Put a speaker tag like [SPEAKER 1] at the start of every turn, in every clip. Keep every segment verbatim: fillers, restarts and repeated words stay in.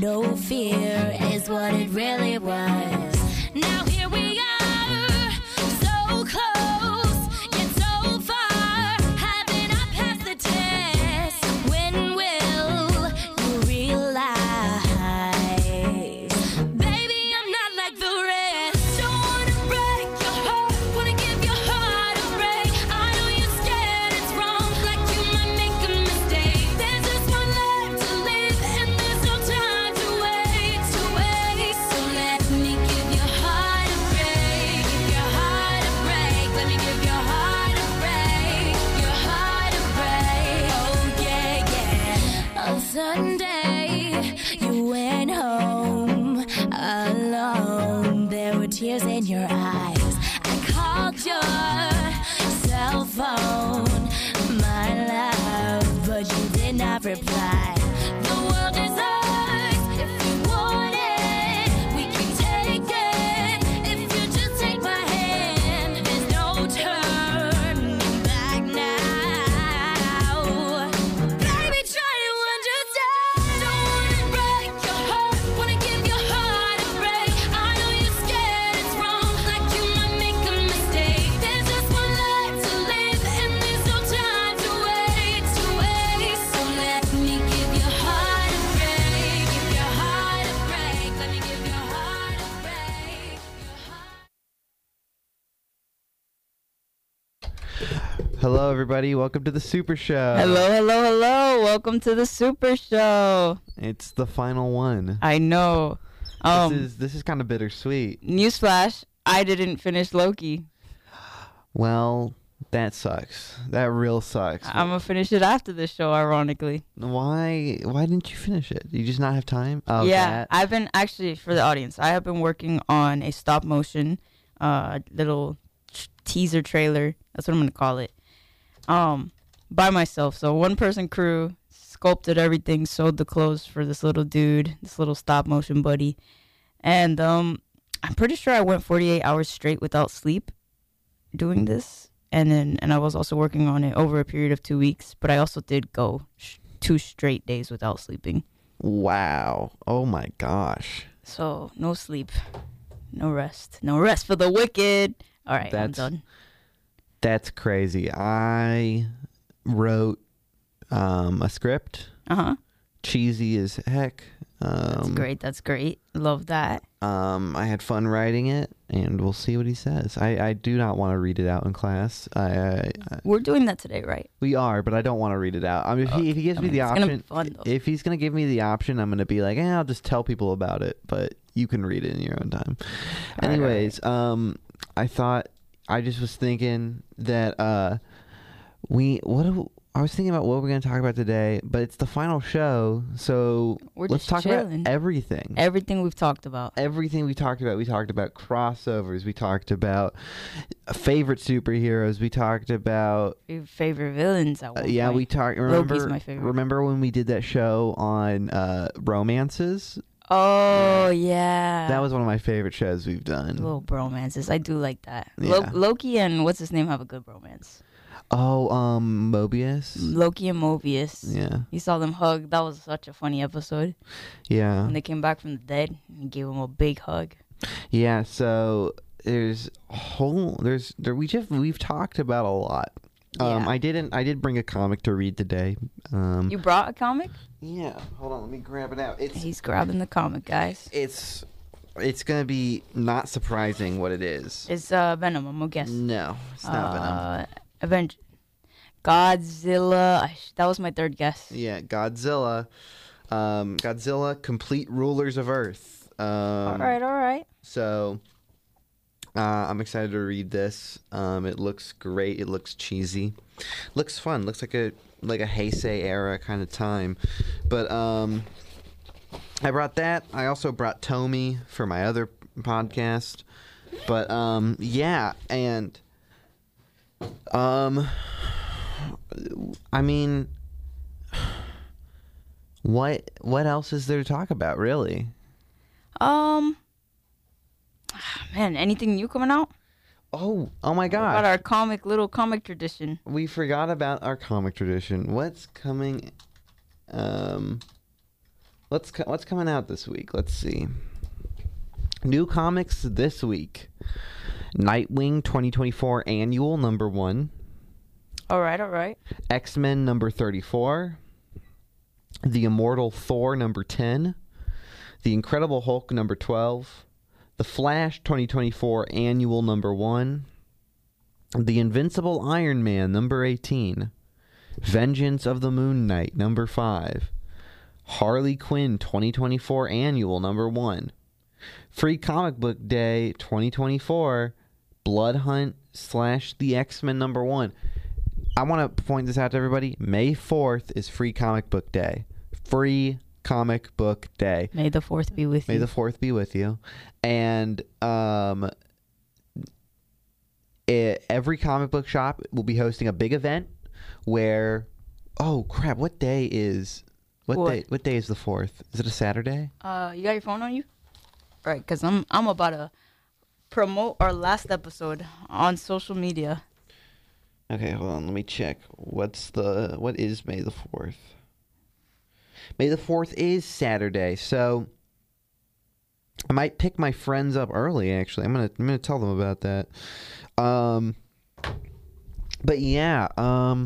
[SPEAKER 1] no fear is what it really was. Now here we are, so close, yet so far. Having I passed the test? When will you realize, baby, I'm not like the rest. Don't wanna break your heart, wanna give your heart a break. I know you're scared it's wrong, like you might make a mistake. There's just one life to live, and there's no time to wait, to wait. So let me give your heart a break, give your heart a break. Let me give your heart a break, your heart a break. Oh yeah, yeah. On Sunday, you went home alone. There were tears in your eyes. I called your cell phone, my love, but you did not reply. The world is ours if you want it. We can take it if you just take my hand. There's no turning back now. Baby, try to understand. Don't wanna break your heart, wanna give your heart a break. I know you're scared it's wrong, like you might make a mistake. There's just one life to live, and there's no time to wait, to wait. So let me give your heart a break, give your heart a break. Let me give your heart a break. Your heart.
[SPEAKER 2] Hello, everybody. Welcome to the Super Show.
[SPEAKER 3] Hello, hello, hello. Welcome to the Super Show.
[SPEAKER 2] It's the final one.
[SPEAKER 3] I know. Um,
[SPEAKER 2] this is this is kind of bittersweet.
[SPEAKER 3] Newsflash, I didn't finish Loki.
[SPEAKER 2] Well, that sucks. That real sucks.
[SPEAKER 3] I'm going to finish it after this show, ironically.
[SPEAKER 2] Why Why didn't you finish it? You just not have time? Oh,
[SPEAKER 3] yeah,
[SPEAKER 2] that.
[SPEAKER 3] I've been, actually, for the audience, I have been working on a stop motion uh, little t- teaser trailer. That's what I'm going to call it. Um, by myself. So one person crew, sculpted everything, sewed the clothes for this little dude, this little stop motion buddy. And um, I'm pretty sure I went forty-eight hours straight without sleep doing this. And then, and I was also working on it over a period of two weeks. But I also did go sh- two straight days without sleeping.
[SPEAKER 2] Wow. Oh, my gosh.
[SPEAKER 3] So no sleep, no rest, no rest for the wicked. All right,
[SPEAKER 2] That's-
[SPEAKER 3] I'm done.
[SPEAKER 2] That's crazy. I wrote um, a script.
[SPEAKER 3] Uh huh.
[SPEAKER 2] Cheesy as heck. Um,
[SPEAKER 3] That's great. That's great. Love that.
[SPEAKER 2] Um, I had fun writing it, and we'll see what he says. I, I do not want to read it out in class. I, I, I
[SPEAKER 3] We're doing that today, right?
[SPEAKER 2] we are, but I don't want to read it out. I mean, if he, if he gives
[SPEAKER 3] I
[SPEAKER 2] me
[SPEAKER 3] mean,
[SPEAKER 2] the
[SPEAKER 3] it's gonna be
[SPEAKER 2] option,
[SPEAKER 3] fun, though.
[SPEAKER 2] if he's gonna give me the option, I'm gonna be like, eh, I'll just tell people about it, but you can read it in your own time.
[SPEAKER 3] All right,
[SPEAKER 2] Anyways, um, I thought I just was thinking that uh, we what do, I was thinking about what we're gonna talk about today, but it's the final show, so
[SPEAKER 3] We're
[SPEAKER 2] let's
[SPEAKER 3] just
[SPEAKER 2] talk
[SPEAKER 3] chilling.
[SPEAKER 2] about everything.
[SPEAKER 3] Everything we've talked about.
[SPEAKER 2] Everything we talked about. We talked about crossovers. We talked about favorite superheroes. We talked about
[SPEAKER 3] Your favorite villains at
[SPEAKER 2] uh,
[SPEAKER 3] one
[SPEAKER 2] yeah.
[SPEAKER 3] point.
[SPEAKER 2] We talked.
[SPEAKER 3] Loki's
[SPEAKER 2] Remember?
[SPEAKER 3] my favorite.
[SPEAKER 2] Remember when we did that show on uh, romances?
[SPEAKER 3] Oh, yeah.
[SPEAKER 2] That was one of my favorite shows we've done.
[SPEAKER 3] Little bromances. I do like that.
[SPEAKER 2] Yeah.
[SPEAKER 3] Lo- Loki and what's his name have a good bromance.
[SPEAKER 2] Oh, um, Mobius.
[SPEAKER 3] Loki and Mobius.
[SPEAKER 2] Yeah,
[SPEAKER 3] You saw them hug. That was such a funny episode.
[SPEAKER 2] yeah,
[SPEAKER 3] When they came back from the dead and gave him a big hug.
[SPEAKER 2] yeah. So there's a whole there's there we just we've talked about a lot. Um,
[SPEAKER 3] Yeah.
[SPEAKER 2] I didn't. I did bring a comic to read today. Um,
[SPEAKER 3] You brought a comic?
[SPEAKER 2] yeah. Hold on. Let me grab it out. It's
[SPEAKER 3] He's grabbing the comic, guys.
[SPEAKER 2] it's it's gonna be not surprising what it is.
[SPEAKER 3] It's uh, Venom, I'm gonna guess.
[SPEAKER 2] No, it's not Venom.
[SPEAKER 3] Uh, Avenge. Godzilla. I sh- that was my third guess.
[SPEAKER 2] Yeah, Godzilla. Um, Godzilla, complete rulers of Earth. Um,
[SPEAKER 3] all right, all right.
[SPEAKER 2] So uh, I'm excited to read this. Um, it looks great. It looks cheesy. Looks fun. Looks like a like a Heisei era kind of time. But um, I brought that. I also brought Tomy for my other podcast. But um, yeah, and um, I mean, what what else is there to talk about, really?
[SPEAKER 3] Um, man, anything new coming out?
[SPEAKER 2] Oh, oh my
[SPEAKER 3] About
[SPEAKER 2] gosh.
[SPEAKER 3] our comic, little comic tradition.
[SPEAKER 2] We forgot about our comic tradition. What's coming? Um, What's co- what's coming out this week? Let's see. New comics this week. Nightwing twenty twenty-four Annual number one.
[SPEAKER 3] All right, all right.
[SPEAKER 2] X-Men number thirty-four. The Immortal Thor number ten. The Incredible Hulk number twelve. The Flash twenty twenty-four Annual number one. The Invincible Iron Man number eighteen. Vengeance of the Moon Knight number five. Harley Quinn twenty twenty-four Annual number one. Free Comic Book Day twenty twenty-four Blood Hunt slash the X-Men number one. I want to point this out to everybody. May fourth is Free Comic Book Day. Free Comic Book Day.
[SPEAKER 3] May the fourth be with
[SPEAKER 2] May
[SPEAKER 3] you.
[SPEAKER 2] the fourth be with you. And um, it, every comic book shop will be hosting a big event where, oh crap, what day is what,
[SPEAKER 3] What?
[SPEAKER 2] day? What day is the fourth? Is it a Saturday?
[SPEAKER 3] Uh, you got your phone on you? Right, because I'm I'm about to promote our last episode on social media.
[SPEAKER 2] Okay, hold on. Let me check. What's the what is May the fourth? May the fourth is Saturday, so I might pick my friends up early. Actually, I'm gonna I'm gonna tell them about that. Um, but yeah, um,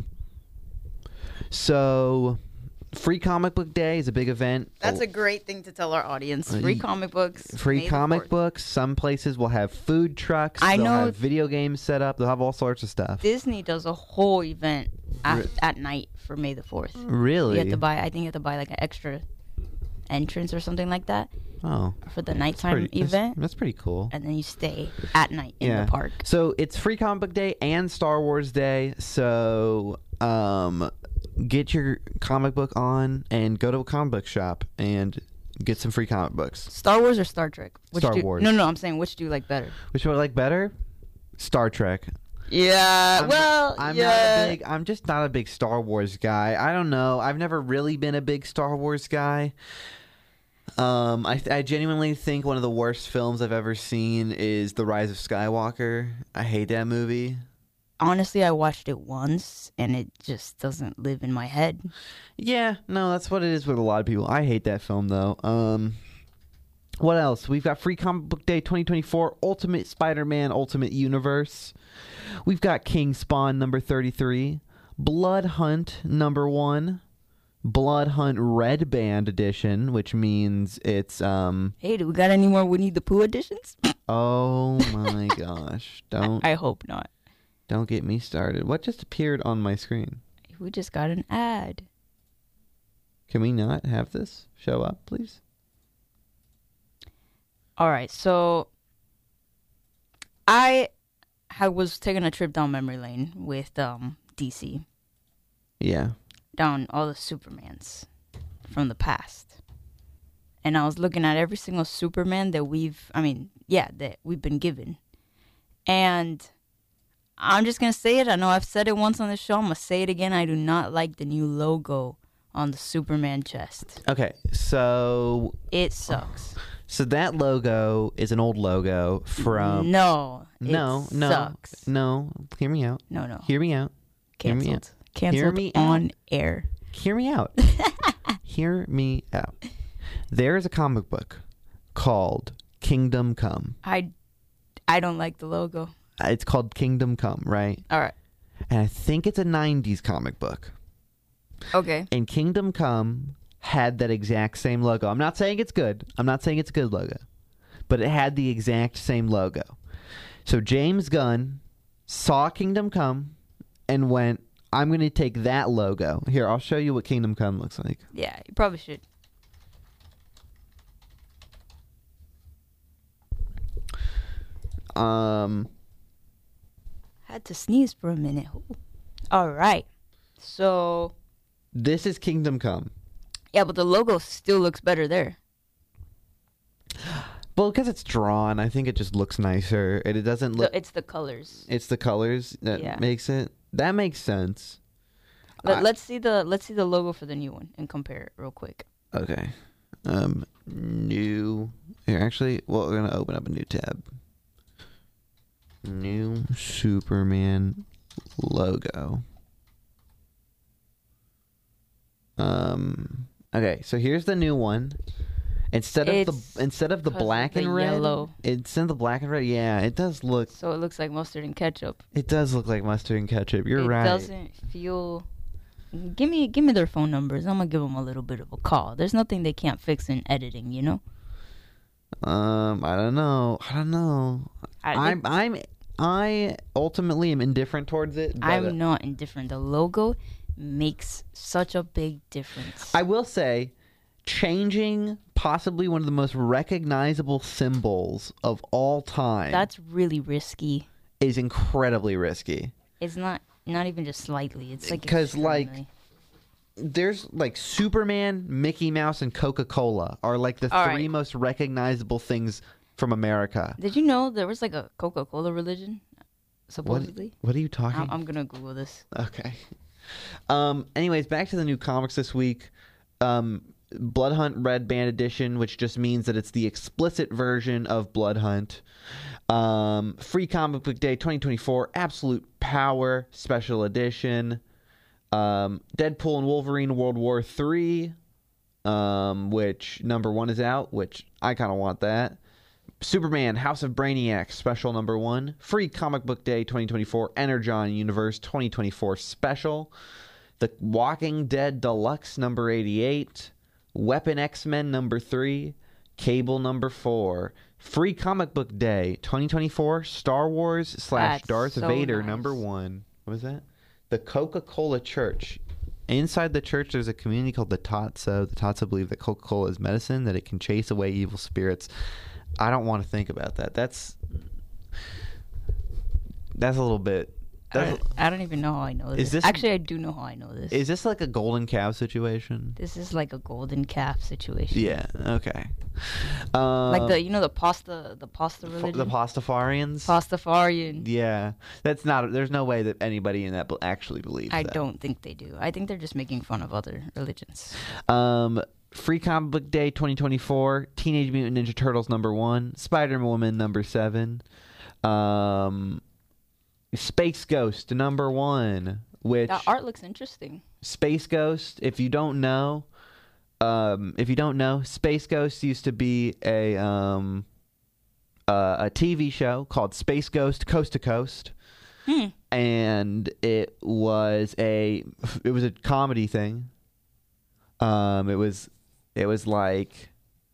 [SPEAKER 2] so Free Comic Book Day is a big event.
[SPEAKER 3] That's a great thing to tell our audience.
[SPEAKER 2] Uh,
[SPEAKER 3] Free
[SPEAKER 2] y-
[SPEAKER 3] comic books.
[SPEAKER 2] Free
[SPEAKER 3] May the
[SPEAKER 2] comic
[SPEAKER 3] fourth.
[SPEAKER 2] books. Some places will have food trucks.
[SPEAKER 3] I
[SPEAKER 2] They'll
[SPEAKER 3] know-
[SPEAKER 2] have video games set up. They'll have all sorts of stuff.
[SPEAKER 3] Disney does a whole event at,
[SPEAKER 2] Re-
[SPEAKER 3] at night for May the fourth.
[SPEAKER 2] Really?
[SPEAKER 3] You have to buy. I think you have to buy like an extra entrance or something like that
[SPEAKER 2] Oh,
[SPEAKER 3] for the
[SPEAKER 2] that's
[SPEAKER 3] nighttime
[SPEAKER 2] pretty, that's-
[SPEAKER 3] event,
[SPEAKER 2] That's, pretty cool.
[SPEAKER 3] and then you stay at night in
[SPEAKER 2] Yeah.
[SPEAKER 3] the park.
[SPEAKER 2] So it's Free Comic Book Day and Star Wars Day. So um, get your comic book on and go to a comic book shop and get some free comic books.
[SPEAKER 3] Star Wars or Star Trek? Which
[SPEAKER 2] Star
[SPEAKER 3] do,
[SPEAKER 2] Wars.
[SPEAKER 3] No, no, I'm saying which do you like better?
[SPEAKER 2] Which one I like better? Star Trek.
[SPEAKER 3] Yeah.
[SPEAKER 2] I'm,
[SPEAKER 3] well,
[SPEAKER 2] I'm
[SPEAKER 3] yeah.
[SPEAKER 2] not a big. I'm just not a big Star Wars guy. I don't know. I've never really been a big Star Wars guy. Um, I I genuinely think one of the worst films I've ever seen is The Rise of Skywalker. I hate that movie.
[SPEAKER 3] Honestly, I watched it once, and it just doesn't live in my head.
[SPEAKER 2] Yeah, no, that's what it is with a lot of people. I hate that film though. Um, what else? We've got Free Comic Book Day twenty twenty-four Ultimate Spider-Man Ultimate Universe. We've got King Spawn number thirty-three, Blood Hunt number one, Blood Hunt Red Band edition, which means it's um
[SPEAKER 3] Hey, do we got any more Winnie the Pooh editions?
[SPEAKER 2] oh my gosh. Don't
[SPEAKER 3] I hope not.
[SPEAKER 2] don't get me started. What just appeared on my screen?
[SPEAKER 3] We just got an ad.
[SPEAKER 2] Can we not have this show up, please?
[SPEAKER 3] All right, so I I was taking a trip down memory lane with um D C,
[SPEAKER 2] Yeah.
[SPEAKER 3] down all the Supermans from the past. And I was looking at every single Superman that we've, I mean, yeah, that we've been given. And I'm just going to say it. I know I've said it once on the show. I'm going to say it again. I do not like the new logo on the Superman chest.
[SPEAKER 2] Okay, so
[SPEAKER 3] It sucks.
[SPEAKER 2] So that logo is an old logo from
[SPEAKER 3] no. It
[SPEAKER 2] no no
[SPEAKER 3] sucks.
[SPEAKER 2] no. Hear me out.
[SPEAKER 3] No, no.
[SPEAKER 2] Hear me out. Hear me
[SPEAKER 3] Canceled.
[SPEAKER 2] out.
[SPEAKER 3] Canceled
[SPEAKER 2] Hear me
[SPEAKER 3] on air.
[SPEAKER 2] Hear me out. Hear me out. There is a comic book called Kingdom Come.
[SPEAKER 3] I, I don't like the logo.
[SPEAKER 2] Uh, It's called Kingdom Come, right?
[SPEAKER 3] All right.
[SPEAKER 2] And I think it's a nineties comic book.
[SPEAKER 3] Okay.
[SPEAKER 2] And Kingdom Come had that exact same logo. I'm not saying it's good. I'm not saying it's a good logo. But it had the exact same logo. So James Gunn saw Kingdom Come and went, I'm going to take that logo. Here, I'll show you what Kingdom Come looks like.
[SPEAKER 3] Yeah, you probably should.
[SPEAKER 2] Um,
[SPEAKER 3] Had to sneeze for a minute. All right. So,
[SPEAKER 2] this is Kingdom Come.
[SPEAKER 3] yeah, but the logo still looks better there.
[SPEAKER 2] Well, because it's drawn, I think it just looks nicer. And it doesn't
[SPEAKER 3] The-
[SPEAKER 2] look...
[SPEAKER 3] it's the colors.
[SPEAKER 2] It's the colors that
[SPEAKER 3] Yeah.
[SPEAKER 2] makes it... That makes sense.
[SPEAKER 3] Let,
[SPEAKER 2] I-
[SPEAKER 3] let's see the let's see the logo for the new one and compare it real quick.
[SPEAKER 2] Okay. Um, new... Here, actually, well, we're going to open up a new tab. New Superman logo. Um, Okay, so here's the new one. Instead of
[SPEAKER 3] It's
[SPEAKER 2] the instead of the
[SPEAKER 3] 'cause of
[SPEAKER 2] black
[SPEAKER 3] the
[SPEAKER 2] and red,
[SPEAKER 3] yellow.
[SPEAKER 2] instead of the black and red, yeah, it does look.
[SPEAKER 3] So it looks like mustard and ketchup.
[SPEAKER 2] It does look like mustard and ketchup. You're
[SPEAKER 3] it
[SPEAKER 2] right.
[SPEAKER 3] doesn't feel. Give me, give me their phone numbers. I'm gonna give them a little bit of a call. There's nothing they can't fix in editing, you know.
[SPEAKER 2] Um, I don't know. I don't know.
[SPEAKER 3] I,
[SPEAKER 2] I'm I'm I ultimately am indifferent towards it. But
[SPEAKER 3] I'm
[SPEAKER 2] uh,
[SPEAKER 3] not indifferent. The logo makes such a big difference.
[SPEAKER 2] I will say, changing possibly one of the most recognizable symbols of all time
[SPEAKER 3] That's really risky.
[SPEAKER 2] is incredibly risky.
[SPEAKER 3] It's not not even just slightly. It's like
[SPEAKER 2] 'Cause, like,
[SPEAKER 3] extremely.
[SPEAKER 2] There's like Superman, Mickey Mouse, and Coca-Cola are like the
[SPEAKER 3] All
[SPEAKER 2] three
[SPEAKER 3] right.
[SPEAKER 2] most recognizable things from America.
[SPEAKER 3] Did you know there was like a Coca-Cola religion?
[SPEAKER 2] What,
[SPEAKER 3] Supposedly.
[SPEAKER 2] what are you talking?
[SPEAKER 3] I'm, I'm gonna Google this.
[SPEAKER 2] Okay. Um. Anyways, back to the new comics this week. Um, Blood Hunt Red Band Edition, which just means that it's the explicit version of Blood Hunt. Um, Free Comic Book Day twenty twenty-four Absolute Power Special Edition. Um, Deadpool and Wolverine World War Three, um, which number one is out, which I kind of want that. Superman House of Brainiac Special Number One. Free Comic Book Day twenty twenty-four Energon Universe twenty twenty-four Special. The Walking Dead Deluxe Number eighty-eight. Weapon X-Men Number Three. Cable Number Four. Free Comic Book Day twenty twenty-four Star Wars slash
[SPEAKER 3] That's
[SPEAKER 2] Darth
[SPEAKER 3] so
[SPEAKER 2] Vader
[SPEAKER 3] nice.
[SPEAKER 2] Number One. What was that? The Coca-Cola Church. Inside the church, there's a community called the Tatso. The Tatso believe that Coca-Cola is medicine, that it can chase away evil spirits. I don't want to think about that. That's that's a little bit.
[SPEAKER 3] I
[SPEAKER 2] That's,
[SPEAKER 3] don't, I don't even know how I know this.
[SPEAKER 2] this-
[SPEAKER 3] Actually, I do know how I know this.
[SPEAKER 2] is this like a golden cow situation?
[SPEAKER 3] This is like a golden calf situation.
[SPEAKER 2] Yeah. Okay. Um,
[SPEAKER 3] Like the you know the pasta the pasta
[SPEAKER 2] f-
[SPEAKER 3] religion.
[SPEAKER 2] the Pastafarians.
[SPEAKER 3] Pastafarian.
[SPEAKER 2] Yeah, that's not. There's no way that anybody in that be- actually believes
[SPEAKER 3] I
[SPEAKER 2] that.
[SPEAKER 3] don't think they do. I think they're just making fun of other religions.
[SPEAKER 2] Um, Free Comic Book Day twenty twenty-four, Teenage Mutant Ninja Turtles number one, Spider Woman number seven, um, Space Ghost number one. Which
[SPEAKER 3] That art looks interesting.
[SPEAKER 2] Space Ghost, if you don't know, um, if you don't know, Space Ghost used to be a um, uh, a T V show called Space Ghost Coast to Coast.
[SPEAKER 3] Hmm.
[SPEAKER 2] And it was a it was a comedy thing. Um, it was it was like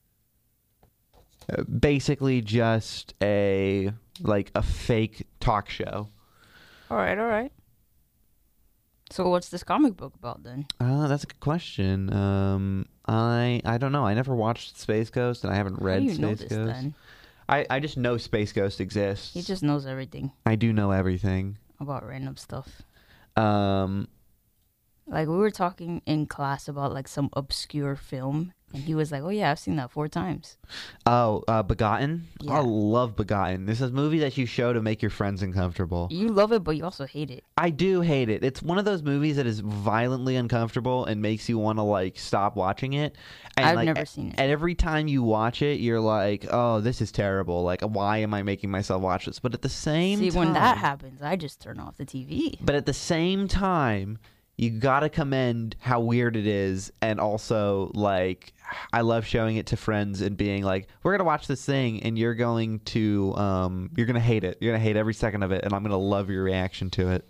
[SPEAKER 2] uh, basically just a like a fake talk show.
[SPEAKER 3] All right, all right. So what's this comic book about then?
[SPEAKER 2] Uh, that's a good question. Um, I I don't know. I never watched Space Ghost, and I haven't
[SPEAKER 3] How
[SPEAKER 2] read
[SPEAKER 3] do you
[SPEAKER 2] Space
[SPEAKER 3] know this
[SPEAKER 2] Ghost.
[SPEAKER 3] then?
[SPEAKER 2] I I just know Space Ghost exists.
[SPEAKER 3] He just knows everything
[SPEAKER 2] I do know everything.
[SPEAKER 3] about random stuff.
[SPEAKER 2] Um,
[SPEAKER 3] Like we were talking in class about like some obscure film, and he was like, "Oh yeah, I've seen that four times."
[SPEAKER 2] oh, uh, Begotten.
[SPEAKER 3] Yeah.
[SPEAKER 2] I love Begotten. This is a movie that you show to make your friends uncomfortable.
[SPEAKER 3] You love it, but you also hate it.
[SPEAKER 2] I do hate it. It's one of those movies that is violently uncomfortable and makes you want to like stop watching it. And,
[SPEAKER 3] I've
[SPEAKER 2] like,
[SPEAKER 3] never
[SPEAKER 2] a-
[SPEAKER 3] seen it.
[SPEAKER 2] And every time you watch it, you're like, "Oh, this is terrible. Like, why am I making myself watch this?" But at the same
[SPEAKER 3] See,
[SPEAKER 2] time,
[SPEAKER 3] when that happens, I just turn off the T V.
[SPEAKER 2] but at the same time, you gotta commend how weird it is, and also like, I love showing it to friends and being like, "We're gonna watch this thing, and you're going to, um, you're gonna hate it. You're gonna hate every second of it, and I'm gonna love your reaction to it."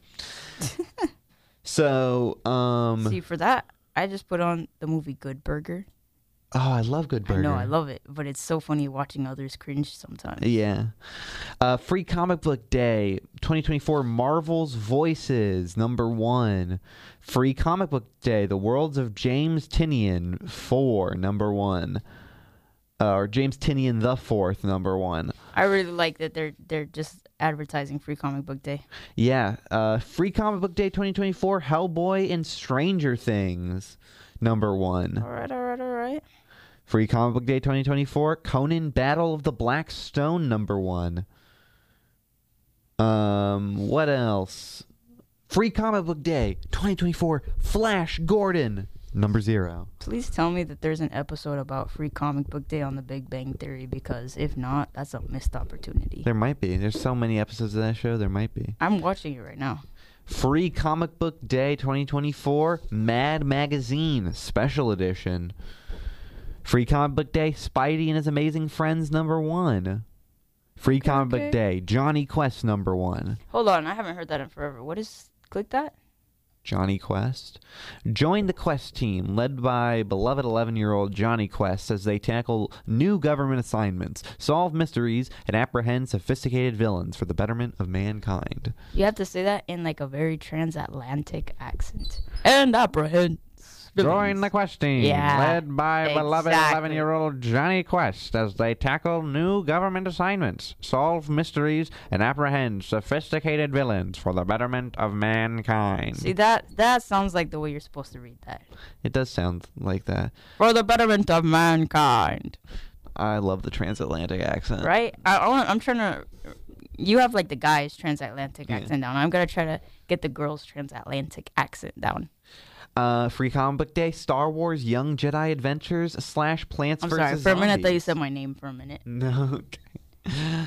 [SPEAKER 2] So, um,
[SPEAKER 3] See, for that, I just put on the movie Good Burger.
[SPEAKER 2] oh, I love Good Burger.
[SPEAKER 3] I know, I love it, but it's so funny watching others cringe sometimes.
[SPEAKER 2] Yeah. Uh, Free Comic Book Day twenty twenty-four Marvel's Voices number one. Free Comic Book Day The Worlds of James Tinian four number one. Uh, or James Tinian the fourth number one.
[SPEAKER 3] I really like that they're they're just advertising Free Comic Book Day.
[SPEAKER 2] Yeah. Uh, Free Comic Book Day twenty twenty-four Hellboy and Stranger Things number one.
[SPEAKER 3] All right, all right, all right.
[SPEAKER 2] Free Comic Book Day twenty twenty-four Conan Battle of the Black Stone number one. Um, what else? Free Comic Book Day twenty twenty-four Flash Gordon number zero.
[SPEAKER 3] Please tell me that there's an episode about Free Comic Book Day on The Big Bang Theory, because if not, that's a missed opportunity.
[SPEAKER 2] There might be. There's so many episodes of that show. There might be.
[SPEAKER 3] I'm watching it right now.
[SPEAKER 2] Free Comic Book Day twenty twenty-four, Mad Magazine Special Edition. Free Comic Book Day, Spidey and His Amazing Friends number one. Free
[SPEAKER 3] Okay,
[SPEAKER 2] Comic
[SPEAKER 3] okay.
[SPEAKER 2] Book Day, Johnny Quest number one.
[SPEAKER 3] Hold on, I haven't heard that in forever. What is? Click that.
[SPEAKER 2] Johnny Quest. Join the Quest team, led by beloved eleven-year-old Johnny Quest, as they tackle new government assignments, solve mysteries, and apprehend sophisticated villains for the betterment of mankind.
[SPEAKER 3] You have to say that in like a very transatlantic accent. And apprehend.
[SPEAKER 2] Join the Quest team,
[SPEAKER 3] Yeah,
[SPEAKER 2] led by beloved
[SPEAKER 3] exactly.
[SPEAKER 2] eleven-year-old Johnny Quest, as they tackle new government assignments, solve mysteries, and apprehend sophisticated villains for the betterment of mankind.
[SPEAKER 3] See that? That sounds like the way you're supposed to read that.
[SPEAKER 2] It does sound like that.
[SPEAKER 3] For the betterment of mankind.
[SPEAKER 2] I love the transatlantic accent.
[SPEAKER 3] Right? I, I wanna, I'm trying to. You have like the guy's transatlantic
[SPEAKER 2] Yeah.
[SPEAKER 3] accent down. I'm gonna try to get the girl's transatlantic accent down.
[SPEAKER 2] Uh, Free Comic Book Day, Star Wars Young Jedi Adventures slash Plants
[SPEAKER 3] I'm
[SPEAKER 2] vs.
[SPEAKER 3] sorry. For a minute, I thought you
[SPEAKER 2] Zombies.
[SPEAKER 3] said my name for a minute.
[SPEAKER 2] No, okay.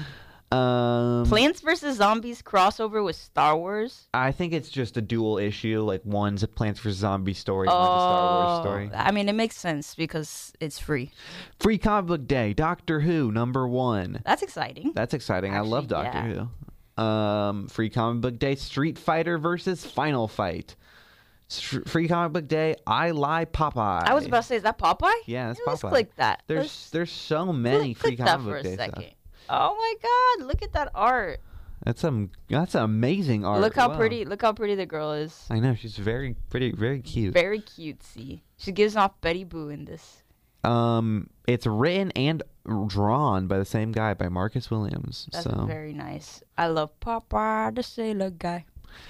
[SPEAKER 2] Um,
[SPEAKER 3] Plants versus Zombies crossover with Star Wars.
[SPEAKER 2] I think it's just a dual issue. Like one's a Plants vs. Zombies story, one's a Star Wars story.
[SPEAKER 3] I mean, it makes sense because it's free.
[SPEAKER 2] Free Comic Book Day, Doctor Who number one.
[SPEAKER 3] That's exciting.
[SPEAKER 2] That's exciting. I love
[SPEAKER 3] Actually,
[SPEAKER 2] Doctor
[SPEAKER 3] yeah.
[SPEAKER 2] Who. Um, Free Comic Book Day, Street Fighter versus Final Fight. Str- Free Comic Book Day, I Lie Popeye.
[SPEAKER 3] I was about to say, is that Popeye?
[SPEAKER 2] Yeah, that's
[SPEAKER 3] Let's
[SPEAKER 2] Popeye.
[SPEAKER 3] click that.
[SPEAKER 2] There's
[SPEAKER 3] Let's
[SPEAKER 2] there's so many
[SPEAKER 3] click,
[SPEAKER 2] Free
[SPEAKER 3] click that
[SPEAKER 2] Comic
[SPEAKER 3] for
[SPEAKER 2] Book
[SPEAKER 3] a
[SPEAKER 2] Day
[SPEAKER 3] second.
[SPEAKER 2] stuff.
[SPEAKER 3] Oh my God! Look at that art.
[SPEAKER 2] That's some that's amazing art.
[SPEAKER 3] Look how
[SPEAKER 2] Wow.
[SPEAKER 3] pretty. Look how pretty the girl is.
[SPEAKER 2] I know she's very pretty, very cute.
[SPEAKER 3] Very cutesy. She gives off Betty Boo in this.
[SPEAKER 2] Um, it's written and drawn by the same guy, by Marcus Williams.
[SPEAKER 3] That's
[SPEAKER 2] so,
[SPEAKER 3] very nice. I love Popeye the Sailor Guy.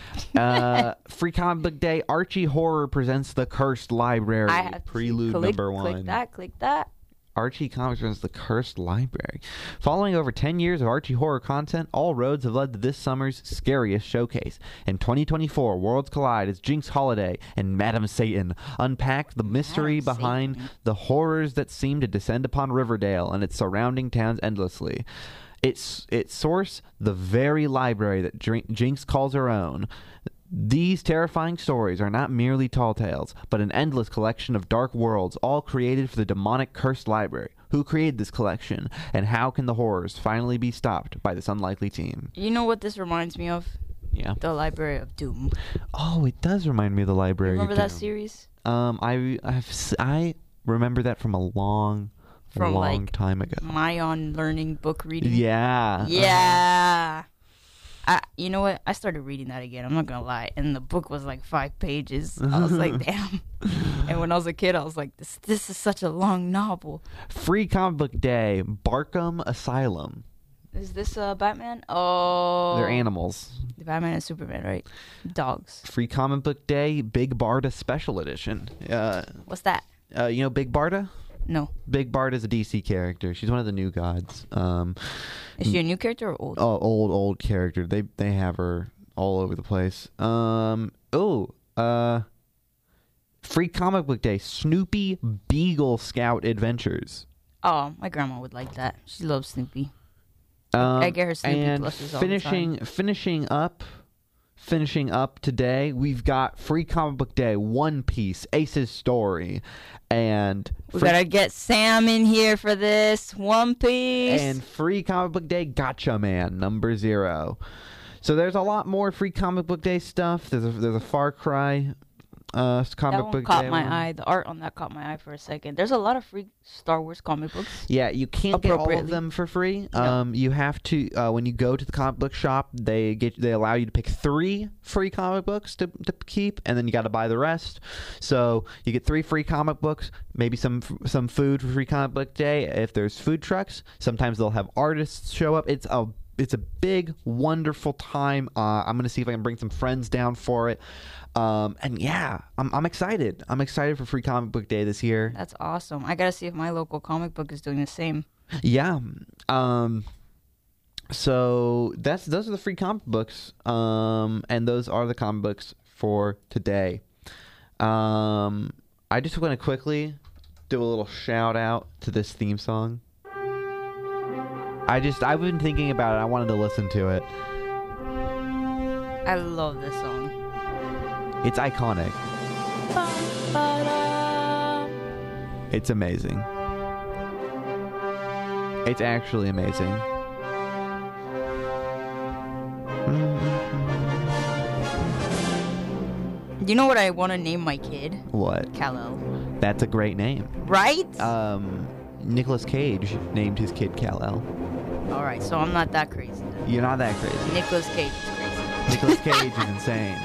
[SPEAKER 2] uh, Free Comic Book Day, Archie Horror presents The Cursed Library.
[SPEAKER 3] I have to
[SPEAKER 2] Prelude
[SPEAKER 3] click,
[SPEAKER 2] number one.
[SPEAKER 3] Click that. Click that.
[SPEAKER 2] Archie Comics presents The Cursed Library. Following over ten years of Archie horror content, all roads have led to this summer's scariest showcase. In twenty twenty-four, worlds collide as Jinx Holiday and Madam Satan unpack the mystery
[SPEAKER 3] Madam
[SPEAKER 2] behind
[SPEAKER 3] Satan.
[SPEAKER 2] the horrors that seem to descend upon Riverdale and its surrounding towns endlessly. It's its source, the very library that Dr- Jinx calls her own. These terrifying stories are not merely tall tales, but an endless collection of dark worlds, all created for the demonic Cursed Library. Who created this collection, and how can the horrors finally be stopped by this unlikely team?
[SPEAKER 3] You know what this reminds me of?
[SPEAKER 2] Yeah.
[SPEAKER 3] The Library of Doom.
[SPEAKER 2] Oh, it does remind me of the library.
[SPEAKER 3] Remember
[SPEAKER 2] of
[SPEAKER 3] that
[SPEAKER 2] Doom.
[SPEAKER 3] series?
[SPEAKER 2] Um, I I've, s- I remember that from a long,
[SPEAKER 3] From,
[SPEAKER 2] long
[SPEAKER 3] like,
[SPEAKER 2] time ago.
[SPEAKER 3] My on learning book reading.
[SPEAKER 2] Yeah.
[SPEAKER 3] Yeah. I, you know what? I started reading that again. I'm not gonna lie, and the book was like five pages. I was like, damn. And when I was a kid, I was like, this this is such a long novel.
[SPEAKER 2] Free Comic Book Day, Barkham Asylum.
[SPEAKER 3] Is this uh Batman? Oh,
[SPEAKER 2] They're animals.
[SPEAKER 3] The Batman and Superman, right? Dogs.
[SPEAKER 2] Free Comic Book Day, Big Barda Special Edition. Uh,
[SPEAKER 3] What's that?
[SPEAKER 2] uh, you know Big Barda?
[SPEAKER 3] No.
[SPEAKER 2] Big Barda is a D C character. She's one of the new gods. Um,
[SPEAKER 3] Is she a new character or old?
[SPEAKER 2] oh, old old character. They they have her all over the place. Um, oh, uh, Free Comic Book Day, Snoopy Beagle Scout Adventures.
[SPEAKER 3] Oh, my grandma would like that. She loves Snoopy.
[SPEAKER 2] Um,
[SPEAKER 3] I get her Snoopy
[SPEAKER 2] and
[SPEAKER 3] plushes all the
[SPEAKER 2] finishing finishing up finishing up today, we've got Free Comic Book Day, One Piece, Ace's Story, and
[SPEAKER 3] We
[SPEAKER 2] free,
[SPEAKER 3] gotta get Sam in here for this One Piece.
[SPEAKER 2] and Free Comic Book Day, Gotcha Man number zero. So there's a lot more Free Comic Book Day stuff. There's a there's a Far Cry uh, comic
[SPEAKER 3] that one
[SPEAKER 2] book
[SPEAKER 3] caught
[SPEAKER 2] day
[SPEAKER 3] my
[SPEAKER 2] one.
[SPEAKER 3] eye. The art on that caught my eye for a second. There's a lot of free Star Wars comic books.
[SPEAKER 2] Yeah, you can't get all of
[SPEAKER 3] Appropriately.
[SPEAKER 2] them for free.
[SPEAKER 3] No.
[SPEAKER 2] Um, you have to uh, when you go to the comic book shop, they get they allow you to pick three free comic books to to keep, and then you got to buy the rest. So you get three free comic books, maybe some some food for Free Comic Book Day. If there's food trucks, sometimes they'll have artists show up. It's a it's a big, wonderful time. Uh, I'm gonna see if I can bring some friends down for it. Um, and yeah, I'm I'm excited. I'm excited for Free Comic Book Day this year.
[SPEAKER 3] That's awesome. I gotta see if my local comic book is doing the same.
[SPEAKER 2] Yeah. Um so that's those are the free comic books. Um and those are the comic books for today. Um I just want to quickly do a little shout out to this theme song. I just I've been thinking about it. I wanted to listen to it.
[SPEAKER 3] I love this song.
[SPEAKER 2] It's iconic. It's amazing. It's actually amazing.
[SPEAKER 3] You know what I want to name my kid?
[SPEAKER 2] What?
[SPEAKER 3] Kal-El.
[SPEAKER 2] That's a great name.
[SPEAKER 3] Right?
[SPEAKER 2] Um, Nicolas Cage named his kid Kal-El.
[SPEAKER 3] All right, so I'm not that crazy. Then.
[SPEAKER 2] You're not that crazy.
[SPEAKER 3] Nicolas Cage is crazy.
[SPEAKER 2] Nicolas Cage is insane.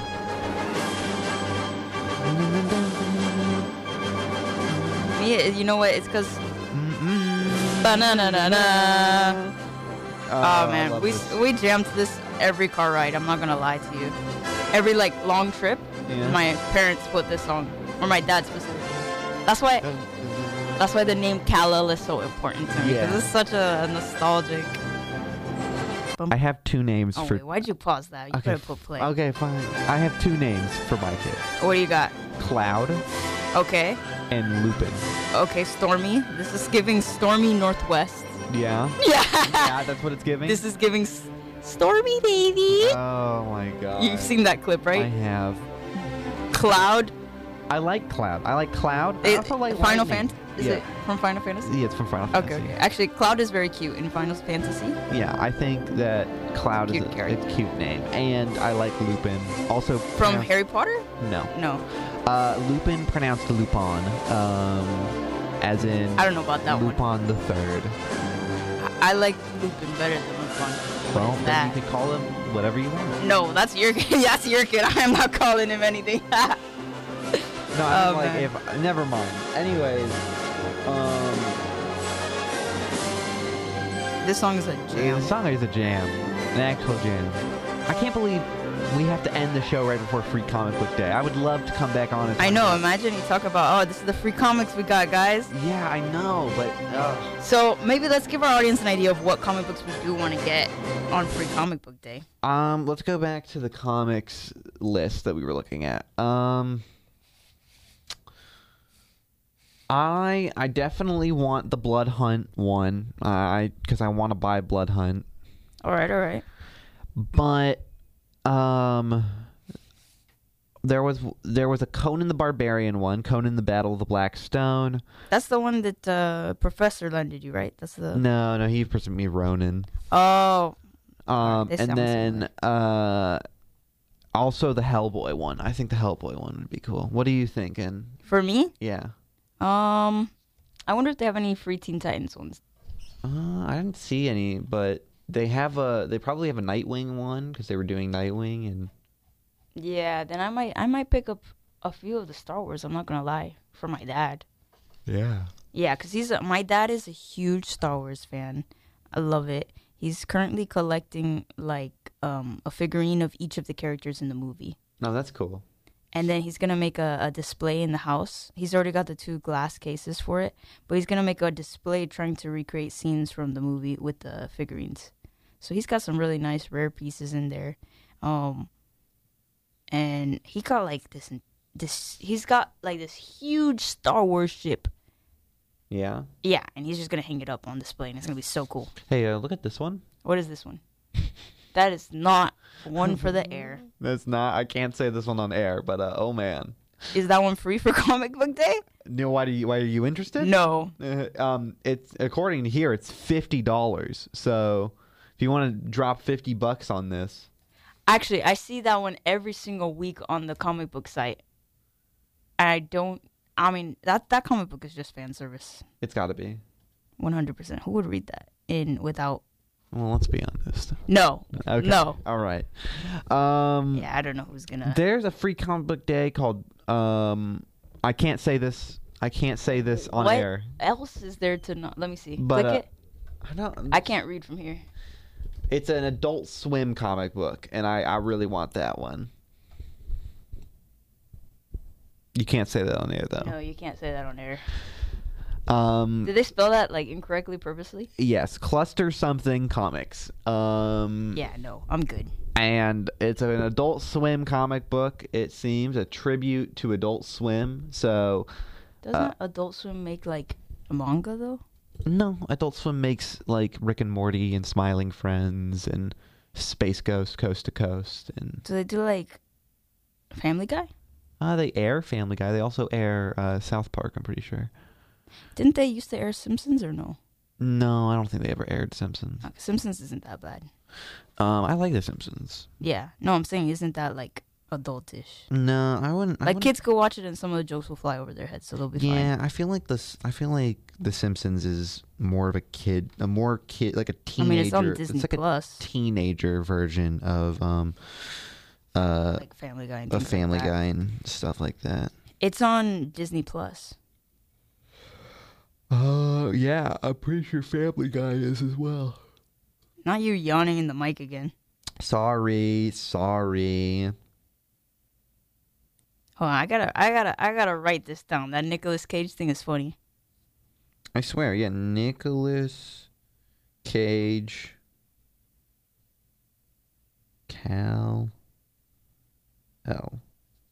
[SPEAKER 3] Me, you know what? It's because.
[SPEAKER 2] Mm-mm.
[SPEAKER 3] Ba-na-na-na-na. Oh,
[SPEAKER 2] I
[SPEAKER 3] man,
[SPEAKER 2] love
[SPEAKER 3] we
[SPEAKER 2] this.
[SPEAKER 3] we jammed to this every car ride. I'm not gonna lie to you. Every like long trip,
[SPEAKER 2] Yeah.
[SPEAKER 3] my parents put this song, or my dad specifically. That's why. That's why the name Kal-El is so important to me.
[SPEAKER 2] Yeah.
[SPEAKER 3] Because it's such a nostalgic.
[SPEAKER 2] I have two names
[SPEAKER 3] Oh
[SPEAKER 2] for.
[SPEAKER 3] wait, why'd you pause that? You
[SPEAKER 2] Okay,
[SPEAKER 3] could have put play.
[SPEAKER 2] Okay, fine. I have two names for my kid:
[SPEAKER 3] What do you got?
[SPEAKER 2] Cloud
[SPEAKER 3] Okay.
[SPEAKER 2] and Lupin.
[SPEAKER 3] Okay, Stormy. This is giving Stormy Northwest.
[SPEAKER 2] Yeah.
[SPEAKER 3] Yeah.
[SPEAKER 2] Yeah, that's what it's giving.
[SPEAKER 3] This is giving s- Stormy, baby.
[SPEAKER 2] Oh my god.
[SPEAKER 3] You've seen that clip,
[SPEAKER 2] I
[SPEAKER 3] right?
[SPEAKER 2] have.
[SPEAKER 3] Cloud.
[SPEAKER 2] I like Cloud. I like Cloud. I
[SPEAKER 3] It-
[SPEAKER 2] also like
[SPEAKER 3] Final
[SPEAKER 2] Lightning.
[SPEAKER 3] Fantasy. Is
[SPEAKER 2] yeah.
[SPEAKER 3] it from Final Fantasy?
[SPEAKER 2] Yeah, it's from Final
[SPEAKER 3] Okay,
[SPEAKER 2] Fantasy.
[SPEAKER 3] okay. Actually, Cloud is very cute in Final Fantasy.
[SPEAKER 2] Yeah, I think that Cloud
[SPEAKER 3] Cute
[SPEAKER 2] is a,
[SPEAKER 3] character.
[SPEAKER 2] a cute name, and I like Lupin. Also
[SPEAKER 3] From
[SPEAKER 2] pronounced-
[SPEAKER 3] Harry Potter?
[SPEAKER 2] No,
[SPEAKER 3] No,
[SPEAKER 2] uh, Lupin pronounced Lupin, um, as in
[SPEAKER 3] I don't know about that one.
[SPEAKER 2] Lupin the Third.
[SPEAKER 3] I, I like Lupin better than Lupin. What
[SPEAKER 2] Well,
[SPEAKER 3] is
[SPEAKER 2] then
[SPEAKER 3] that?
[SPEAKER 2] you can call him whatever you want.
[SPEAKER 3] No, that's your that's your kid. I am not calling him anything.
[SPEAKER 2] No, I
[SPEAKER 3] Oh,
[SPEAKER 2] mean, like
[SPEAKER 3] man.
[SPEAKER 2] if never mind. Anyways, um,
[SPEAKER 3] This song is a
[SPEAKER 2] the
[SPEAKER 3] jam.
[SPEAKER 2] song is a jam, an actual jam. I can't believe we have to end the show right before Free Comic Book Day. I would love to come back on. And
[SPEAKER 3] I
[SPEAKER 2] talk
[SPEAKER 3] know.
[SPEAKER 2] about-
[SPEAKER 3] Imagine you talk about, oh, this is the free comics we got, guys.
[SPEAKER 2] Yeah, I know, but uh,
[SPEAKER 3] So maybe let's give our audience an idea of what comic books we do want to get on Free Comic Book Day.
[SPEAKER 2] um, let's go back to the comics list that we were looking at. Um, I I definitely want the Blood Hunt one. Uh, I because I want to buy Blood Hunt,
[SPEAKER 3] All right, all right.
[SPEAKER 2] but um. There was there was a Conan the Barbarian one, Conan the Battle of the Black Stone.
[SPEAKER 3] That's the one that uh, Professor lended you, right? That's the.
[SPEAKER 2] No, no, he presented me Ronin.
[SPEAKER 3] Oh,
[SPEAKER 2] Um,
[SPEAKER 3] they
[SPEAKER 2] and
[SPEAKER 3] sound
[SPEAKER 2] then uh, also the Hellboy one. I think the Hellboy one would be cool. What are you thinking?
[SPEAKER 3] for me,
[SPEAKER 2] Yeah.
[SPEAKER 3] um, I wonder if they have any free Teen Titans ones.
[SPEAKER 2] Uh, I didn't see any, but they have a. They probably have a Nightwing one because they were doing Nightwing and.
[SPEAKER 3] Yeah, then I might I might pick up a few of the Star Wars. I'm not gonna lie, for my dad.
[SPEAKER 2] Yeah.
[SPEAKER 3] Yeah, cause he's a, my dad is a huge Star Wars fan. I love it. He's currently collecting like um a figurine of each of the characters in the movie,
[SPEAKER 2] No, that's cool.
[SPEAKER 3] and then he's gonna make a, a display in the house. He's already got the two glass cases for it, but he's gonna make a display trying to recreate scenes from the movie with the figurines. So he's got some really nice rare pieces in there. Um. And he got like this, this. He's got like this huge Star Wars ship.
[SPEAKER 2] Yeah.
[SPEAKER 3] Yeah, and he's just gonna hang it up on display, and it's gonna be so cool.
[SPEAKER 2] Hey, uh, look at this one.
[SPEAKER 3] What is this one? That is not one for the air.
[SPEAKER 2] That's not. I can't say this one on air, but uh, oh man.
[SPEAKER 3] Is that one free for Comic Book Day?
[SPEAKER 2] No, why do you? Why are you interested?
[SPEAKER 3] No.
[SPEAKER 2] Uh, um, it's according to here, it's fifty dollars. So if you want to drop fifty bucks on this,
[SPEAKER 3] Actually, I see that one every single week on the comic book site. I don't. I mean, that that comic book is just fan service.
[SPEAKER 2] it's got to be.
[SPEAKER 3] one hundred percent. Who would read that in without?
[SPEAKER 2] Well, let's be honest.
[SPEAKER 3] No.
[SPEAKER 2] Okay.
[SPEAKER 3] No.
[SPEAKER 2] All right. Um,
[SPEAKER 3] Yeah, I don't know who's gonna.
[SPEAKER 2] there's a free comic book day called. Um, I can't say this. I can't say this on
[SPEAKER 3] what
[SPEAKER 2] air.
[SPEAKER 3] else is there to know? Let me see.
[SPEAKER 2] But,
[SPEAKER 3] Click
[SPEAKER 2] uh,
[SPEAKER 3] it.
[SPEAKER 2] I don't.
[SPEAKER 3] I can't read from here.
[SPEAKER 2] It's an Adult Swim comic book, and I, I really want that one. You can't say that on air though.
[SPEAKER 3] No, you can't say that on air.
[SPEAKER 2] Um,
[SPEAKER 3] Did they spell that like incorrectly purposely?
[SPEAKER 2] yes, Cluster Something Comics. Um,
[SPEAKER 3] Yeah, no, I'm good.
[SPEAKER 2] and it's an Adult Swim comic book. It seems a tribute to Adult Swim. So
[SPEAKER 3] Doesn't
[SPEAKER 2] Uh,
[SPEAKER 3] Adult Swim make like a manga though?
[SPEAKER 2] no, Adult Swim makes like Rick and Morty and Smiling Friends and Space Ghost Coast to Coast and
[SPEAKER 3] Do they do like Family Guy?
[SPEAKER 2] Uh, they air Family Guy. They also air uh, South Park, I'm pretty sure.
[SPEAKER 3] Didn't they used to air Simpsons or no?
[SPEAKER 2] No, I don't think they ever aired Simpsons.
[SPEAKER 3] Okay, Simpsons isn't that bad.
[SPEAKER 2] Um, I like The Simpsons.
[SPEAKER 3] Yeah. No, I'm saying isn't that like adultish?
[SPEAKER 2] No, I wouldn't. I
[SPEAKER 3] Like
[SPEAKER 2] wouldn't-
[SPEAKER 3] kids go watch it and some of the jokes will fly over their heads, so they'll be
[SPEAKER 2] Yeah,
[SPEAKER 3] fine.
[SPEAKER 2] I feel like this. I feel like The Simpsons is more of a kid, a more kid, like a
[SPEAKER 3] I
[SPEAKER 2] teenager.
[SPEAKER 3] mean, it's on Disney
[SPEAKER 2] like
[SPEAKER 3] Plus,
[SPEAKER 2] a teenager version of um, uh,
[SPEAKER 3] like Family Guy and
[SPEAKER 2] a
[SPEAKER 3] things like
[SPEAKER 2] Family
[SPEAKER 3] that.
[SPEAKER 2] Guy and stuff like that.
[SPEAKER 3] It's on Disney Plus.
[SPEAKER 2] Uh, yeah, I'm pretty sure Family Guy is as well.
[SPEAKER 3] Not you yawning in the mic again.
[SPEAKER 2] Sorry, sorry.
[SPEAKER 3] Hold on, I gotta, I gotta, I gotta write this down. That Nicolas Cage thing is funny.
[SPEAKER 2] I swear, yeah, Nicolas Cage, Cal, L.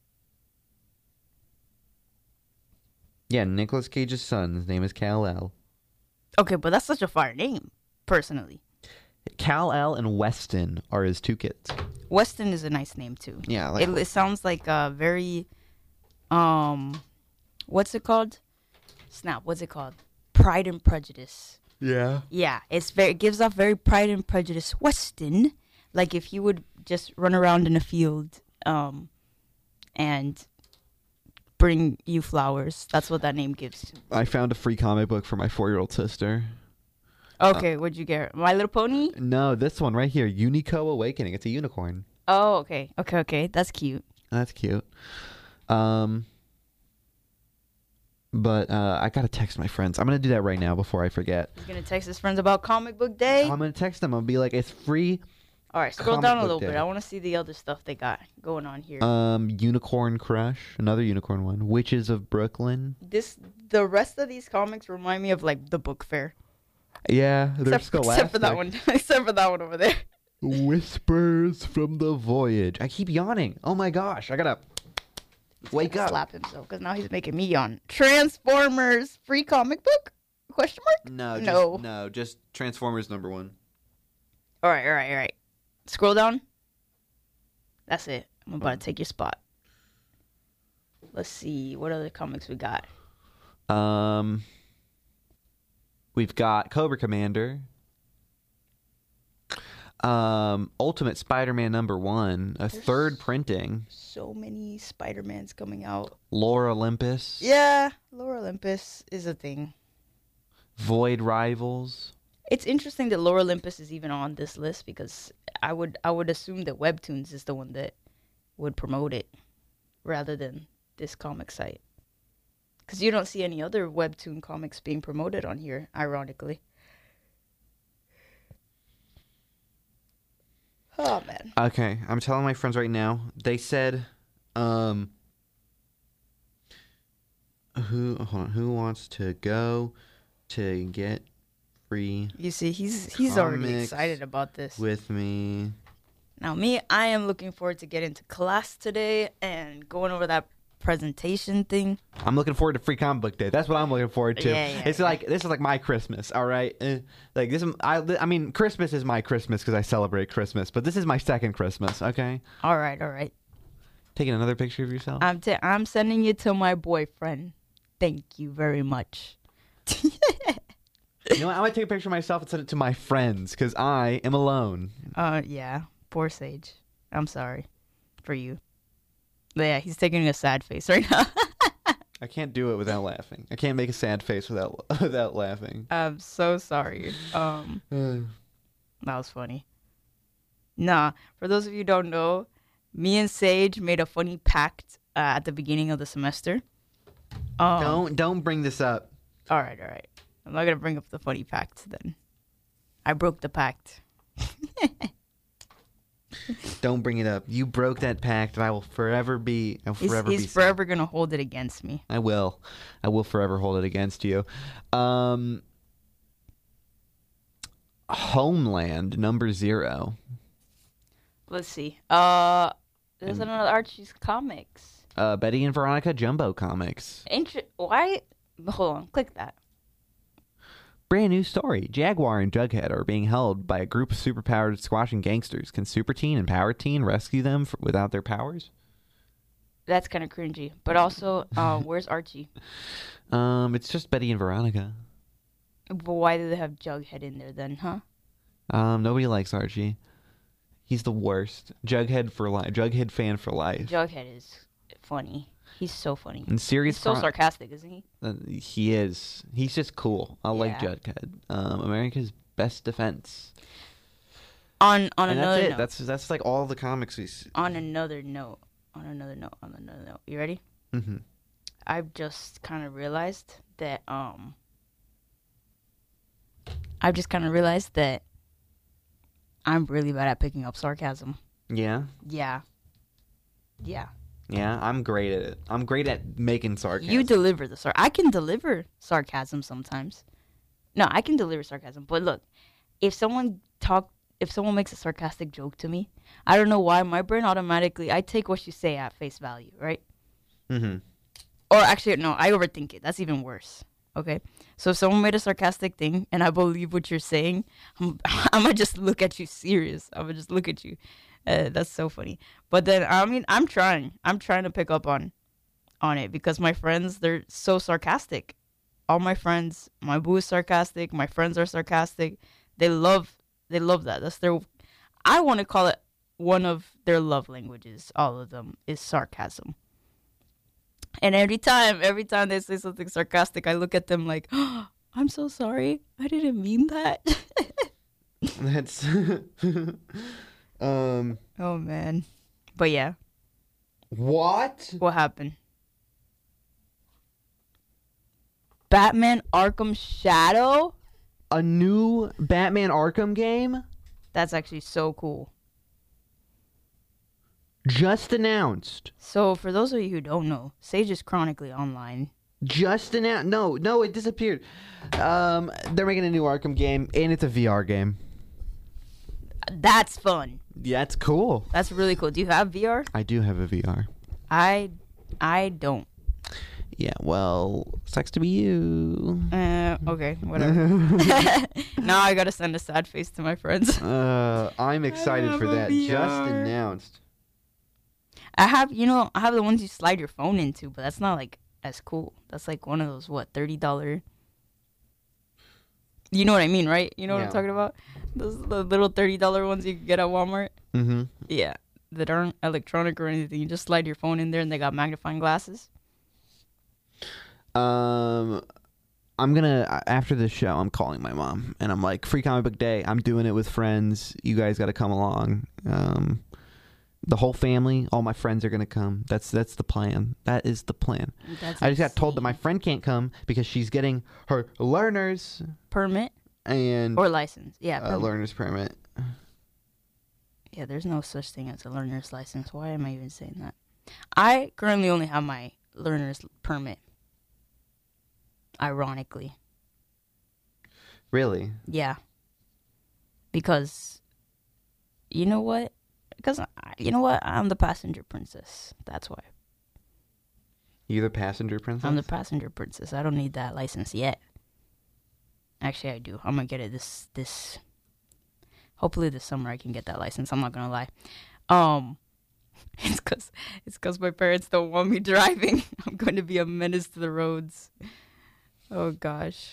[SPEAKER 2] Yeah, Nicolas Cage's son. His name is Cal L.
[SPEAKER 3] Okay, but that's such a fire name, personally.
[SPEAKER 2] Cal L and Weston are his two kids.
[SPEAKER 3] Weston is a nice name too.
[SPEAKER 2] Yeah, like
[SPEAKER 3] It, it sounds like a very, um, what's it called? Snap. What's it called? Pride and Prejudice.
[SPEAKER 2] yeah.
[SPEAKER 3] Yeah, it's very. It gives off very Pride and Prejudice Weston. Like if you would just run around in a field, um, and bring you flowers. That's what that name gives.
[SPEAKER 2] I found a free comic book for my four-year-old sister.
[SPEAKER 3] Okay, what'd you get? My Little Pony?
[SPEAKER 2] No, this one right here, Unico Awakening. It's a unicorn.
[SPEAKER 3] Oh, okay, okay, okay. That's cute.
[SPEAKER 2] That's cute. Um, but uh, I gotta text my friends. I'm gonna do that right now before I forget.
[SPEAKER 3] He's gonna text his friends about Comic Book Day.
[SPEAKER 2] I'm gonna text them. I'll be like, it's free.
[SPEAKER 3] All right, scroll
[SPEAKER 2] Comic
[SPEAKER 3] down a
[SPEAKER 2] Book
[SPEAKER 3] little
[SPEAKER 2] Day.
[SPEAKER 3] bit. I want to see the other stuff they got going on here.
[SPEAKER 2] Um, Unicorn Crush, another unicorn one. Witches of Brooklyn.
[SPEAKER 3] this, the rest of these comics remind me of like the book fair,
[SPEAKER 2] Yeah, they're
[SPEAKER 3] except,
[SPEAKER 2] Scholastic.
[SPEAKER 3] except for that one. Except for that one over there.
[SPEAKER 2] Whispers from the Voyage. I keep yawning. Oh my gosh, I gotta wake up.
[SPEAKER 3] Slap himself because now he's making me yawn. Transformers free comic book? Question mark?
[SPEAKER 2] No, just,
[SPEAKER 3] No.
[SPEAKER 2] no, just Transformers number one.
[SPEAKER 3] All right, all right, all right. Scroll down. That's it. I'm about to take your spot. Let's see what other comics we got.
[SPEAKER 2] Um, we've got Cobra Commander. Um, Ultimate Spider-Man number one, a
[SPEAKER 3] There's-
[SPEAKER 2] third printing.
[SPEAKER 3] So many Spider-Mans coming out.
[SPEAKER 2] Lore Olympus.
[SPEAKER 3] Yeah, Lore Olympus is a thing.
[SPEAKER 2] Void Rivals.
[SPEAKER 3] It's interesting that Lore Olympus is even on this list because I would I would assume that Webtoons is the one that would promote it rather than this comic site. Because you don't see any other Webtoon comics being promoted on here, ironically. Oh, man.
[SPEAKER 2] Okay, I'm telling my friends right now. They said, um, who hold on, who wants to go to get free
[SPEAKER 3] You see, he's he's already
[SPEAKER 2] Comics
[SPEAKER 3] excited about this.
[SPEAKER 2] with me?
[SPEAKER 3] Now, me, I am looking forward to getting to class today and going over that presentation thing.
[SPEAKER 2] I'm looking forward to Free Comic Book Day. That's what I'm looking forward to.
[SPEAKER 3] Yeah, yeah,
[SPEAKER 2] it's
[SPEAKER 3] yeah.
[SPEAKER 2] like this is like my Christmas. All right, Eh, like this. Is, I I mean, Christmas is my Christmas because I celebrate Christmas. But this is my second Christmas. Okay,
[SPEAKER 3] All right, all right.
[SPEAKER 2] taking another picture of yourself.
[SPEAKER 3] I'm t- I'm sending you to my boyfriend. Thank you very much.
[SPEAKER 2] You know what? I'm gonna take a picture of myself and send it to my friends because I am alone.
[SPEAKER 3] Uh, yeah. Poor Sage. I'm sorry for you. But yeah, he's taking a sad face right now.
[SPEAKER 2] I can't do it without laughing. I can't make a sad face without without laughing.
[SPEAKER 3] I'm so sorry. Um,
[SPEAKER 2] Uh,
[SPEAKER 3] that was funny. Nah, for those of you who don't know, me and Sage made a funny pact uh, at the beginning of the semester. Um,
[SPEAKER 2] don't don't bring this up.
[SPEAKER 3] All right, all right. I'm not gonna bring up the funny pact then. I broke the pact.
[SPEAKER 2] Don't bring it up. You broke that pact, and I will forever be. I will
[SPEAKER 3] He's,
[SPEAKER 2] forever
[SPEAKER 3] he's
[SPEAKER 2] be. sad.
[SPEAKER 3] forever gonna hold it against me.
[SPEAKER 2] I will. I will forever hold it against you. Um, Homeland number zero.
[SPEAKER 3] Let's see. Uh, there's another Archie's comics.
[SPEAKER 2] Uh, Betty and Veronica Jumbo Comics.
[SPEAKER 3] Inter- why? Hold on. Click that.
[SPEAKER 2] Brand new story. Jaguar and Jughead are being held by a group of superpowered squashing gangsters. Can Super Teen and Power Teen rescue them f without their powers?
[SPEAKER 3] That's kind of cringy. But also, uh, where's Archie?
[SPEAKER 2] Um, it's just Betty and Veronica.
[SPEAKER 3] But why do they have Jughead in there then, huh?
[SPEAKER 2] Um, nobody likes Archie. He's the worst. Jughead for life. Jughead fan for life.
[SPEAKER 3] Jughead is funny. He's so funny.
[SPEAKER 2] And serious.
[SPEAKER 3] He's so
[SPEAKER 2] pro-
[SPEAKER 3] sarcastic, isn't he?
[SPEAKER 2] uh, he is. He's just cool. I like
[SPEAKER 3] Yeah.
[SPEAKER 2] Jughead. Um, America's best defense.
[SPEAKER 3] On on
[SPEAKER 2] And
[SPEAKER 3] another
[SPEAKER 2] that's it.
[SPEAKER 3] note.
[SPEAKER 2] That's that's like all the comics we. See.
[SPEAKER 3] On another note. On another note. On another note. You ready?
[SPEAKER 2] Mm-hmm.
[SPEAKER 3] I've just kind of realized that um. I've just kind of realized that I'm really bad at picking up sarcasm.
[SPEAKER 2] Yeah.
[SPEAKER 3] Yeah. Yeah.
[SPEAKER 2] Yeah. I'm great at it. I'm great at making sarcasm.
[SPEAKER 3] You deliver the sar. I can deliver sarcasm sometimes. No, I can deliver sarcasm. But look, if someone talk, if someone makes a sarcastic joke to me, I don't know why my brain automatically I take what you say at face value, right?
[SPEAKER 2] Mm-hmm.
[SPEAKER 3] Or actually, no, I overthink it. That's even worse. Okay, so if someone made a sarcastic thing and I believe what you're saying, I'm, I'm gonna just look at you serious. I'm gonna just look at you. Uh, that's so funny. But then I mean, I'm trying. I'm trying to pick up on, on it because my friends they're so sarcastic. All my friends, my boo is sarcastic. My friends are sarcastic. They love. They love that. That's their. I want to call it one of their love languages. All of them is sarcasm. And every time, every time they say something sarcastic, I look at them like, oh, I'm so sorry. I didn't mean that.
[SPEAKER 2] That's. um.
[SPEAKER 3] Oh, man. But yeah,
[SPEAKER 2] What?
[SPEAKER 3] what happened? Batman Arkham Shadow?
[SPEAKER 2] A new Batman Arkham game
[SPEAKER 3] That's actually so cool.
[SPEAKER 2] just announced.
[SPEAKER 3] So, for those of you who don't know, Sage is chronically online.
[SPEAKER 2] Just announced. No, no, it disappeared. Um, they're making a new Arkham game, and it's a V R game.
[SPEAKER 3] That's fun.
[SPEAKER 2] Yeah, it's cool.
[SPEAKER 3] That's really cool. Do you have V R?
[SPEAKER 2] I do have a V R.
[SPEAKER 3] I, I don't.
[SPEAKER 2] Yeah, well, sucks to be you.
[SPEAKER 3] Uh, okay, whatever. Now I gotta send a sad face to my friends.
[SPEAKER 2] uh, I'm excited
[SPEAKER 3] have
[SPEAKER 2] for
[SPEAKER 3] a
[SPEAKER 2] that.
[SPEAKER 3] V
[SPEAKER 2] Just
[SPEAKER 3] R.
[SPEAKER 2] announced.
[SPEAKER 3] I have, you know, I have the ones you slide your phone into, but that's not like as cool. That's like one of those what thirty dollar. You know what I mean, right? You know what
[SPEAKER 2] Yeah.
[SPEAKER 3] I'm talking about? Those the little thirty dollar ones you can get at Walmart.
[SPEAKER 2] Mm-hmm.
[SPEAKER 3] Yeah, that aren't electronic or anything. You just slide your phone in there, and they got magnifying glasses.
[SPEAKER 2] Um, I'm gonna after this show. I'm calling my mom, and I'm like, "Free comic book day. I'm doing it with friends. You guys got to come along." Um, the whole family, all my friends are gonna come. That's that's the plan. That is the plan.
[SPEAKER 3] That's
[SPEAKER 2] I just got told that my
[SPEAKER 3] insane.
[SPEAKER 2] friend can't come because she's getting her learner's
[SPEAKER 3] permit
[SPEAKER 2] and
[SPEAKER 3] or license. Yeah,
[SPEAKER 2] uh,
[SPEAKER 3] permit.
[SPEAKER 2] learner's permit.
[SPEAKER 3] Yeah, there's no such thing as a learner's license. Why am I even saying that? I currently only have my learner's permit. Ironically.
[SPEAKER 2] Really?
[SPEAKER 3] Yeah. Because, you know what? Because, I- you know what? I'm the passenger princess. That's why.
[SPEAKER 2] You're the passenger princess?
[SPEAKER 3] I'm the passenger princess. I don't need that license yet. Actually, I do. I'm going to get it this, this, hopefully this summer I can get that license. I'm not going to lie. Um, it's because it's cause my parents don't want me driving. I'm going to be a menace to the roads. Oh, gosh.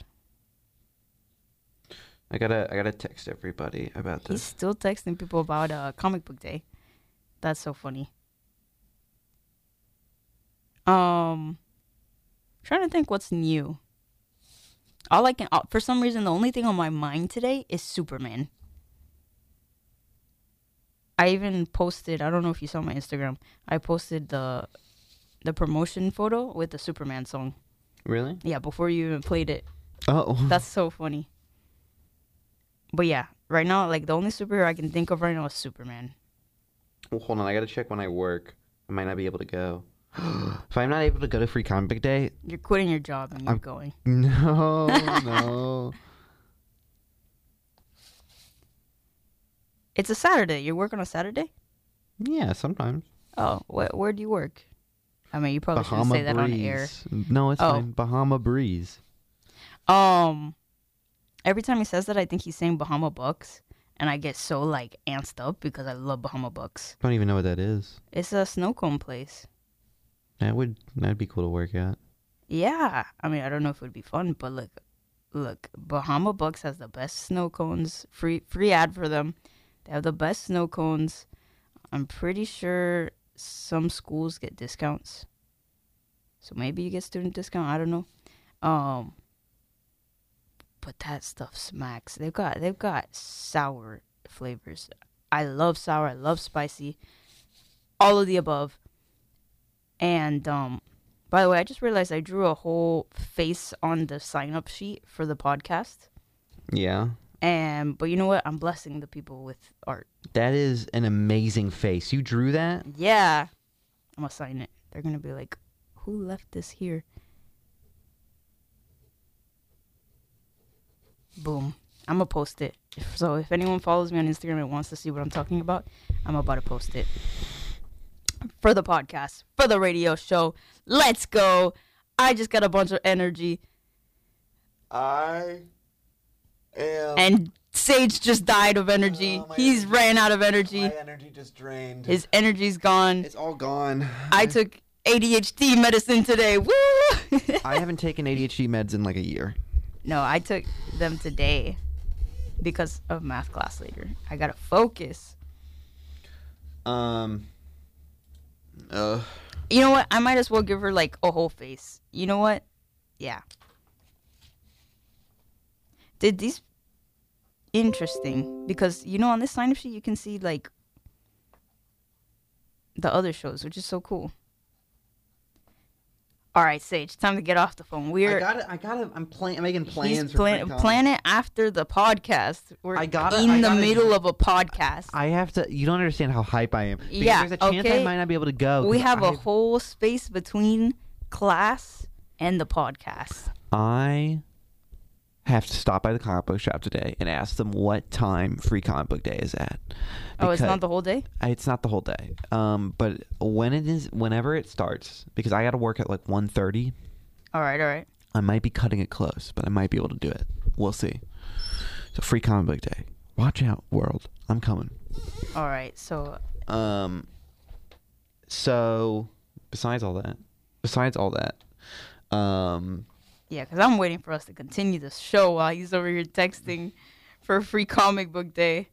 [SPEAKER 2] I gotta, I gotta text everybody about
[SPEAKER 3] He's
[SPEAKER 2] this.
[SPEAKER 3] still texting people about uh, comic book day. That's so funny. Um, trying to think what's new. All I can, uh, for some reason, the only thing on my mind today is Superman. I even posted. I don't know if you saw my Instagram. I posted the the promotion photo with the Superman song.
[SPEAKER 2] Really?
[SPEAKER 3] Yeah, before you even played it.
[SPEAKER 2] Oh.
[SPEAKER 3] That's so funny. But yeah, right now, like the only superhero I can think of right now is Superman.
[SPEAKER 2] Well, hold on. I gotta check when I work. I might not be able to go. If I'm not able to go to Free Comic Book Day,
[SPEAKER 3] You're quitting your job and you're
[SPEAKER 2] I'm-
[SPEAKER 3] going.
[SPEAKER 2] no, no.
[SPEAKER 3] It's a Saturday. You work on a Saturday?
[SPEAKER 2] Yeah, sometimes.
[SPEAKER 3] Oh, wh- where do you work? I mean, you probably
[SPEAKER 2] Bahama
[SPEAKER 3] shouldn't say that
[SPEAKER 2] Breeze.
[SPEAKER 3] on air.
[SPEAKER 2] No, it's
[SPEAKER 3] Oh.
[SPEAKER 2] fine. Bahama Breeze.
[SPEAKER 3] Um, every time he says that, I think he's saying Bahama Bucks, and I get so like antsed up because I love Bahama Bucks.
[SPEAKER 2] I don't even know what that is.
[SPEAKER 3] It's a snow cone place.
[SPEAKER 2] That would that'd be cool to work at.
[SPEAKER 3] Yeah, I mean, I don't know if it would be fun, but look, look, Bahama Bucks has the best snow cones. Free, free ad for them. They have the best snow cones. I'm pretty sure some schools get discounts, so maybe you get student discount. I don't know. Um, but that stuff smacks. They've got they've got sour flavors. I love sour. I love spicy. All of the above. And um. By the way, I just realized I drew a whole face on the sign-up sheet for the podcast.
[SPEAKER 2] Yeah.
[SPEAKER 3] And but you know what? I'm blessing the people with art.
[SPEAKER 2] That is an amazing face. You drew that?
[SPEAKER 3] Yeah. I'm gonna sign it. They're gonna be like, who left this here? Boom. I'm gonna post it. So if anyone follows me on Instagram and wants to see what I'm talking about, I'm about to post it. For the podcast, for the radio show. Let's go. I just got a bunch of energy.
[SPEAKER 2] I am.
[SPEAKER 3] And Sage just died of energy.
[SPEAKER 2] Oh, my
[SPEAKER 3] He's
[SPEAKER 2] energy-
[SPEAKER 3] ran out of energy.
[SPEAKER 2] My energy just drained.
[SPEAKER 3] His energy's gone.
[SPEAKER 2] It's all gone.
[SPEAKER 3] I took A D H D medicine today. Woo!
[SPEAKER 2] I haven't taken A D H D meds in like a year.
[SPEAKER 3] No, I took them today because of math class later. I gotta focus.
[SPEAKER 2] Um. Uh.
[SPEAKER 3] You know what? I might as well give her like a whole face. You know what? Yeah. Did these interesting because you know on this sign up sheet you can see like the other shows, which is so cool. All right, Sage, time to get off the phone. We're
[SPEAKER 2] I gotta. I gotta. I'm playing. I'm making plans.
[SPEAKER 3] he's
[SPEAKER 2] for
[SPEAKER 3] plan,
[SPEAKER 2] free comics.
[SPEAKER 3] plan it after the podcast. We're
[SPEAKER 2] I gotta-
[SPEAKER 3] in
[SPEAKER 2] I
[SPEAKER 3] the
[SPEAKER 2] gotta-
[SPEAKER 3] middle of a podcast.
[SPEAKER 2] I have to. You don't understand how hype I am. Because
[SPEAKER 3] Yeah,
[SPEAKER 2] There's a chance
[SPEAKER 3] okay.
[SPEAKER 2] I might not be able to go.
[SPEAKER 3] we
[SPEAKER 2] 'cause
[SPEAKER 3] have
[SPEAKER 2] a
[SPEAKER 3] a whole space between class and the podcast.
[SPEAKER 2] I have to stop by the comic book shop today and ask them what time free comic book day is at.
[SPEAKER 3] Oh, it's
[SPEAKER 2] Because-
[SPEAKER 3] not the whole day?
[SPEAKER 2] I- It's not the whole day. Um, but when it is, whenever it starts, because I got to work at like one thirty.
[SPEAKER 3] All right, all right.
[SPEAKER 2] I might be cutting it close, but I might be able to do it. We'll see. So free comic book day. Watch out, world. I'm coming.
[SPEAKER 3] All right. So,
[SPEAKER 2] Um. So, besides all that, besides all that, um,
[SPEAKER 3] yeah, because I'm waiting for us to continue the show while he's over here texting for free comic book day.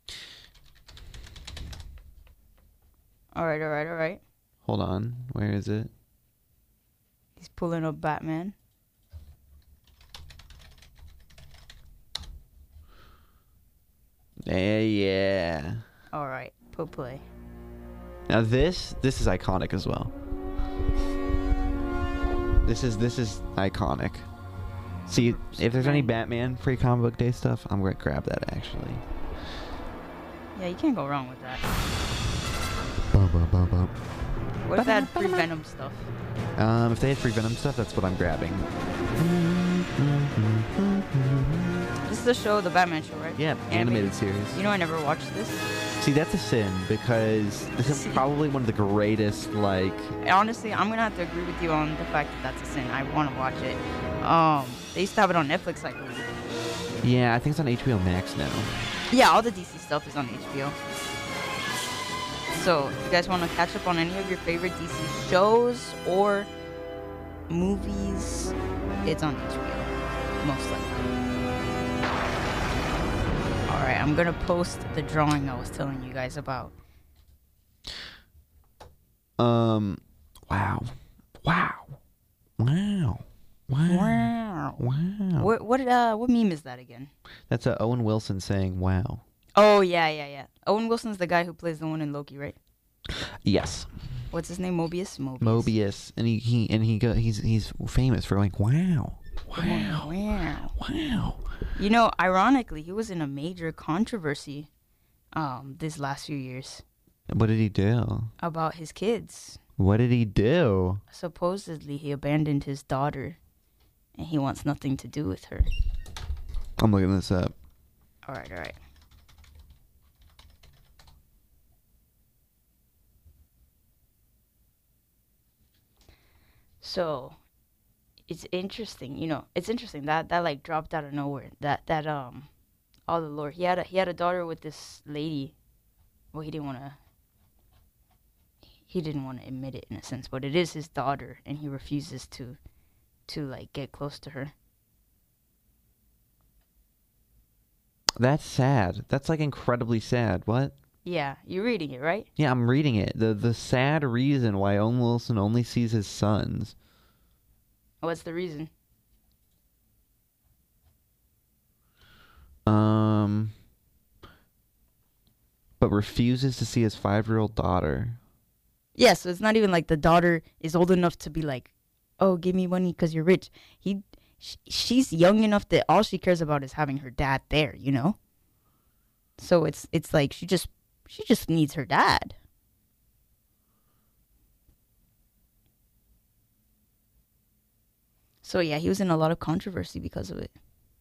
[SPEAKER 3] All right, all right, all right.
[SPEAKER 2] hold on. Where is it?
[SPEAKER 3] He's pulling up Batman.
[SPEAKER 2] Yeah, yeah.
[SPEAKER 3] All right, put play.
[SPEAKER 2] Now this, this is iconic as well. This is this is iconic. See, if there's any Batman free comic book day stuff, I'm gonna grab that actually.
[SPEAKER 3] Yeah, you can't go wrong with that.
[SPEAKER 2] Bum, bum, bum, bum.
[SPEAKER 3] What if they had free Venom stuff?
[SPEAKER 2] Um, if they had free Venom stuff, that's what I'm grabbing.
[SPEAKER 3] This is the show, the Batman show, right?
[SPEAKER 2] Yeah, animated series.
[SPEAKER 3] You know, I never watched this.
[SPEAKER 2] See, that's a sin because this is
[SPEAKER 3] See.
[SPEAKER 2] probably one of the greatest, like,
[SPEAKER 3] Honestly, I'm gonna have to agree with you on the fact that that's a sin. I want to watch it. Um, they used to have it on Netflix, I believe.
[SPEAKER 2] yeah, I think it's on H B O Max now.
[SPEAKER 3] Yeah, all the D C stuff is on H B O. So, if you guys want to catch up on any of your favorite D C shows or movies, it's on H B O, most likely. Alright, I'm gonna post the drawing I was telling you guys about.
[SPEAKER 2] Um, wow, wow, wow, wow,
[SPEAKER 3] Wow.
[SPEAKER 2] wow.
[SPEAKER 3] What what uh what meme is that again?
[SPEAKER 2] That's uh, Owen Wilson saying "wow."
[SPEAKER 3] Oh yeah, yeah, yeah. Owen Wilson's the guy who plays the one in Loki, right?
[SPEAKER 2] Yes,
[SPEAKER 3] What's his name? Mobius? Mobius.
[SPEAKER 2] Mobius, and he, he and he go he's he's famous for like wow, wow,
[SPEAKER 3] Wow.
[SPEAKER 2] wow.
[SPEAKER 3] You know, ironically, he was in a major controversy um this last few years
[SPEAKER 2] What did he do?
[SPEAKER 3] about his kids.
[SPEAKER 2] What did he do?
[SPEAKER 3] Supposedly, he abandoned his daughter, and he wants nothing to do with her.
[SPEAKER 2] I'm looking this up.
[SPEAKER 3] All right, all right. So, it's interesting, you know. It's interesting that that like dropped out of nowhere. That that um, all the lore. He had a he had a daughter with this lady. Well, he didn't want to. he didn't want to admit it in a sense, but it is his daughter, and he refuses to, to like get close to her.
[SPEAKER 2] That's sad. That's like incredibly sad. What?
[SPEAKER 3] Yeah, you're reading it, right?
[SPEAKER 2] Yeah, I'm reading it. The the sad reason why Owen Wilson only sees his sons.
[SPEAKER 3] What's the reason?
[SPEAKER 2] Um, but refuses to see his five-year-old daughter.
[SPEAKER 3] Yeah, so it's not even like the daughter is old enough to be like, oh, give me money because you're rich. He, sh- she's young enough that all she cares about is having her dad there, you know? So it's it's like she just she just needs her dad. So yeah, he was in a lot of controversy because of it.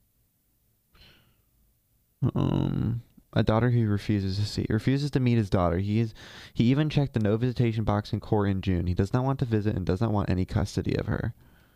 [SPEAKER 2] Um, a daughter he refuses to see. Refuses to meet his daughter. He is. He even checked the no visitation box in court in June. He does not want to visit and does not want any custody of her.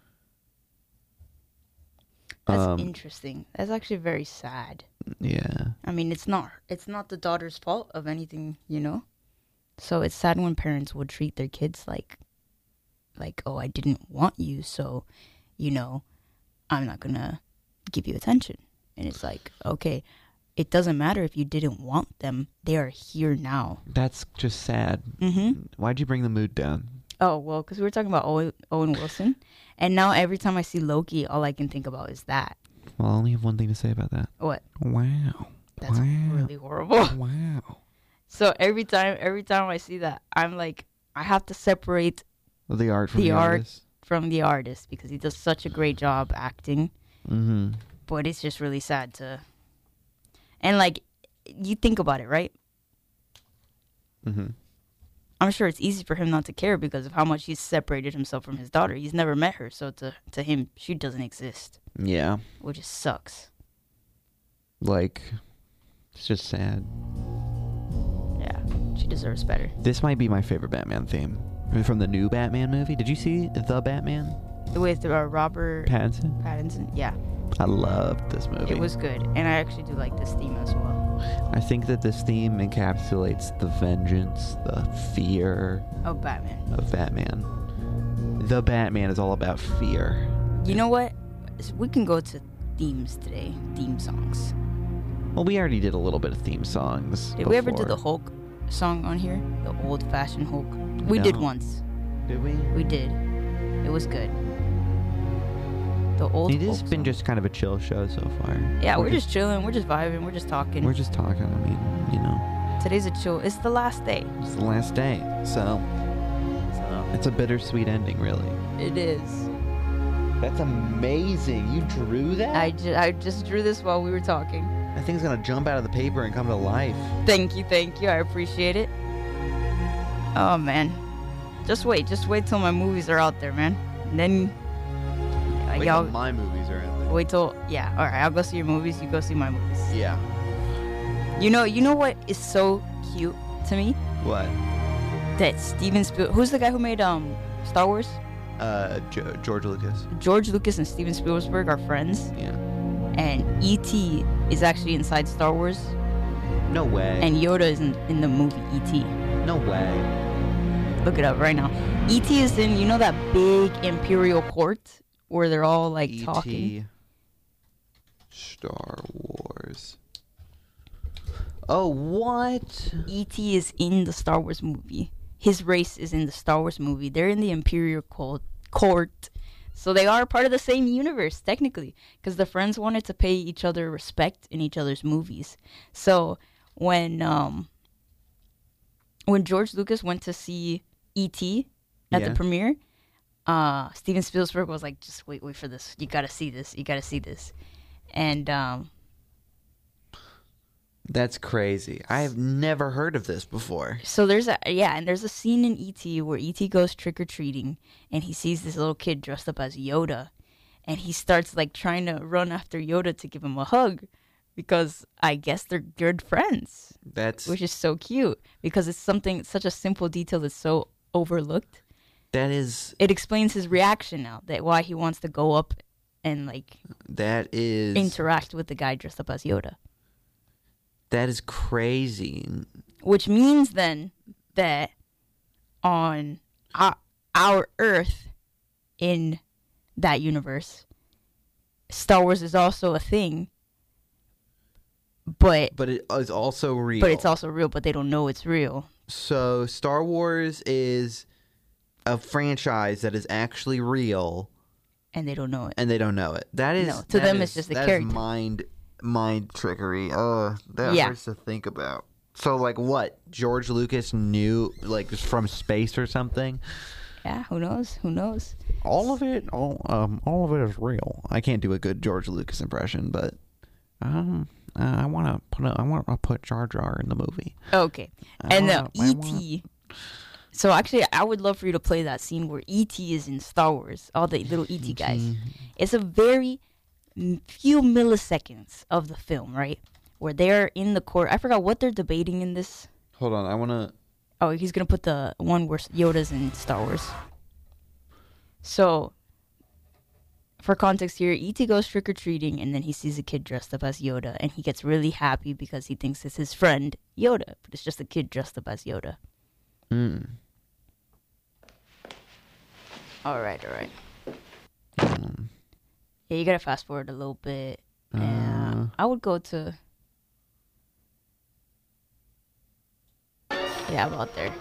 [SPEAKER 3] That's
[SPEAKER 2] Um,
[SPEAKER 3] interesting. That's actually very sad.
[SPEAKER 2] Yeah.
[SPEAKER 3] I mean, it's not it's not the daughter's fault of anything, you know? So it's sad when parents would treat their kids like like, "Oh, I didn't want you, so, you know, I'm not going to give you attention." And it's like, "Okay, it doesn't matter if you didn't want them. They are here now."
[SPEAKER 2] That's just sad.
[SPEAKER 3] Mhm.
[SPEAKER 2] Why'd you bring the mood down?
[SPEAKER 3] Oh, well, cuz we were talking about Owen, Owen Wilson, and now every time I see Loki, all I can think about is that.
[SPEAKER 2] Well, I only have one thing to say about that.
[SPEAKER 3] What?
[SPEAKER 2] Wow.
[SPEAKER 3] That's
[SPEAKER 2] wow.
[SPEAKER 3] really horrible.
[SPEAKER 2] Wow.
[SPEAKER 3] So every time every time I see that, I'm like, I have to separate
[SPEAKER 2] The art from
[SPEAKER 3] The
[SPEAKER 2] the,
[SPEAKER 3] art.
[SPEAKER 2] artist.
[SPEAKER 3] from the artist because he does such a great job acting.
[SPEAKER 2] Mm-hmm.
[SPEAKER 3] But it's just really sad to. And like, you think about it, right?
[SPEAKER 2] Mm-hmm.
[SPEAKER 3] I'm sure it's easy for him not to care because of how much he's separated himself from his daughter. He's never met her, so to to him, she doesn't exist,
[SPEAKER 2] Yeah.
[SPEAKER 3] which just sucks.
[SPEAKER 2] Like, it's just sad.
[SPEAKER 3] Yeah, she deserves better.
[SPEAKER 2] This might be my favorite Batman theme. From the new Batman movie. Did you see The Batman?
[SPEAKER 3] With uh, Robert
[SPEAKER 2] Pattinson?
[SPEAKER 3] Pattinson, yeah,
[SPEAKER 2] I loved this movie.
[SPEAKER 3] it was good, and I actually do like this theme as well.
[SPEAKER 2] I think that this theme encapsulates the vengeance, the fear
[SPEAKER 3] Oh, Batman.
[SPEAKER 2] of Batman. The Batman is all about fear.
[SPEAKER 3] You know what? So we can go to themes today, theme songs.
[SPEAKER 2] Well, we already did a little bit of theme songs.
[SPEAKER 3] Did we ever do
[SPEAKER 2] before.
[SPEAKER 3] the Hulk song on here? The old-fashioned Hulk. We did
[SPEAKER 2] No.
[SPEAKER 3] once.
[SPEAKER 2] Did we?
[SPEAKER 3] We did. It was good. The old.
[SPEAKER 2] It has
[SPEAKER 3] Hulk
[SPEAKER 2] been
[SPEAKER 3] song.
[SPEAKER 2] just kind of a chill show so far.
[SPEAKER 3] Yeah, we're, just chilling. We're just vibing. We're just talking.
[SPEAKER 2] We're just talking. I mean, you know,
[SPEAKER 3] Today's a chill. It's the last day.
[SPEAKER 2] it's the last day, so
[SPEAKER 3] So
[SPEAKER 2] it's a bittersweet ending, really.
[SPEAKER 3] it is.
[SPEAKER 2] That's amazing. You drew that?
[SPEAKER 3] I, ju- I just drew this while we were talking.
[SPEAKER 2] That thing's gonna jump out of the paper and come to life.
[SPEAKER 3] Thank you, thank you. I appreciate it. Oh man, just wait, just wait till my movies are out there, man. And then uh,
[SPEAKER 2] Wait
[SPEAKER 3] y'all
[SPEAKER 2] till my movies are out there.
[SPEAKER 3] wait till yeah. All right, I'll go see your movies. You go see my movies.
[SPEAKER 2] Yeah.
[SPEAKER 3] You know, you know what is so cute to me?
[SPEAKER 2] What?
[SPEAKER 3] That Steven Spiel. Who's the guy who made um Star Wars?
[SPEAKER 2] Uh, jo- George Lucas.
[SPEAKER 3] George Lucas and Steven Spielberg are friends,
[SPEAKER 2] Yeah.
[SPEAKER 3] and E T is actually inside Star Wars,
[SPEAKER 2] No way.
[SPEAKER 3] and Yoda is in, in the movie E T.
[SPEAKER 2] no way.
[SPEAKER 3] Look it up right now. E T is in, you know, that big Imperial court where they're all like
[SPEAKER 2] E
[SPEAKER 3] talking.
[SPEAKER 2] T. Star Wars. Oh, what?
[SPEAKER 3] E T is in the Star Wars movie. His race is in the Star Wars movie. They're in the Imperial court. court. So they are part of the same universe, technically, because the friends wanted to pay each other respect in each other's movies. So when um when George Lucas went to see E T at
[SPEAKER 2] Yeah.
[SPEAKER 3] the premiere, uh, Steven Spielberg was like, "Just wait, wait for this. You gotta see this. You gotta see this." And um,
[SPEAKER 2] That's crazy. I have never heard of this before.
[SPEAKER 3] so there's a yeah, and there's a scene in E T where E T goes trick or treating, and he sees this little kid dressed up as Yoda, and he starts like trying to run after Yoda to give him a hug, because I guess they're good friends,
[SPEAKER 2] That's
[SPEAKER 3] which is so cute because it's something such a simple detail that's so overlooked.
[SPEAKER 2] that is
[SPEAKER 3] It explains his reaction now, that why he wants to go up and like
[SPEAKER 2] that is
[SPEAKER 3] interact with the guy dressed up as Yoda.
[SPEAKER 2] that is crazy.
[SPEAKER 3] Which means then that on our, our Earth in that universe. Star Wars is also a thing, but
[SPEAKER 2] But it is also real.
[SPEAKER 3] but it's also real, but they don't know it's real.
[SPEAKER 2] So Star Wars is a franchise that is actually real,
[SPEAKER 3] And they don't know it.
[SPEAKER 2] and they don't know it. That is
[SPEAKER 3] No, to
[SPEAKER 2] that
[SPEAKER 3] them
[SPEAKER 2] is-
[SPEAKER 3] it's just a
[SPEAKER 2] that is
[SPEAKER 3] character.
[SPEAKER 2] mind mind trickery. Uh, that
[SPEAKER 3] Yeah.
[SPEAKER 2] hurts to think about. So like what? George Lucas knew like from space or something.
[SPEAKER 3] Yeah, who knows? Who knows?
[SPEAKER 2] All of it, all um, all of it is real. I can't do a good George Lucas impression, but um, uh, I want to put a, I want to put Jar Jar in the movie.
[SPEAKER 3] Okay.
[SPEAKER 2] I
[SPEAKER 3] And
[SPEAKER 2] wanna-
[SPEAKER 3] the
[SPEAKER 2] I
[SPEAKER 3] E
[SPEAKER 2] wanna-
[SPEAKER 3] T. So actually, I would love for you to play that scene where E T is in Star Wars. All the little E T guys. It's a very m- few milliseconds of the film, right? Where they're in the court. I forgot what they're debating in this.
[SPEAKER 2] Hold on, I want to.
[SPEAKER 3] Oh, he's gonna put the one where Yoda's in Star Wars. So, for context here, E T goes trick or treating, and then he sees a kid dressed up as Yoda, and he gets really happy because he thinks it's his friend Yoda, but it's just a kid dressed up as Yoda.
[SPEAKER 2] Mm.
[SPEAKER 3] All right, all right.
[SPEAKER 2] Um,
[SPEAKER 3] Yeah, you gotta fast forward a little bit. Yeah,
[SPEAKER 2] Uh.
[SPEAKER 3] I would go to. Yeah, about there.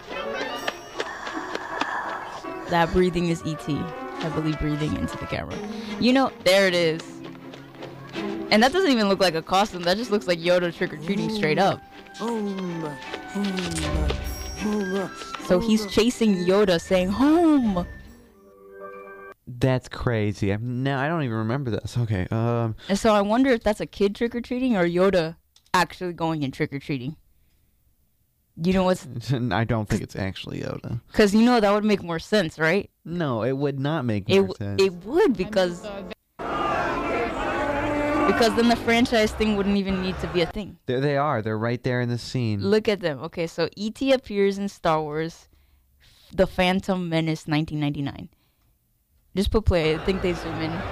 [SPEAKER 3] That breathing is E T, heavily breathing into the camera. You know, there it is. And that doesn't even look like a costume. That just looks like Yoda trick or treating straight up. So he's chasing Yoda, saying "home."
[SPEAKER 2] That's crazy. I'm no, I don't even remember this. Okay. Um.
[SPEAKER 3] And so I wonder if that's a kid trick or treating or Yoda actually going and trick or treating. You know what's?
[SPEAKER 2] I don't think it's actually Yoda.
[SPEAKER 3] Because you know that would make more sense, right?
[SPEAKER 2] No, it would not make
[SPEAKER 3] It
[SPEAKER 2] more
[SPEAKER 3] w-
[SPEAKER 2] sense.
[SPEAKER 3] it would because because then the franchise thing wouldn't even need to be a thing.
[SPEAKER 2] There they are. They're right there in the scene.
[SPEAKER 3] Look at them. Okay, so E T appears in Star Wars, The Phantom Menace, nineteen ninety-nine. Just put play. I think they zoom in.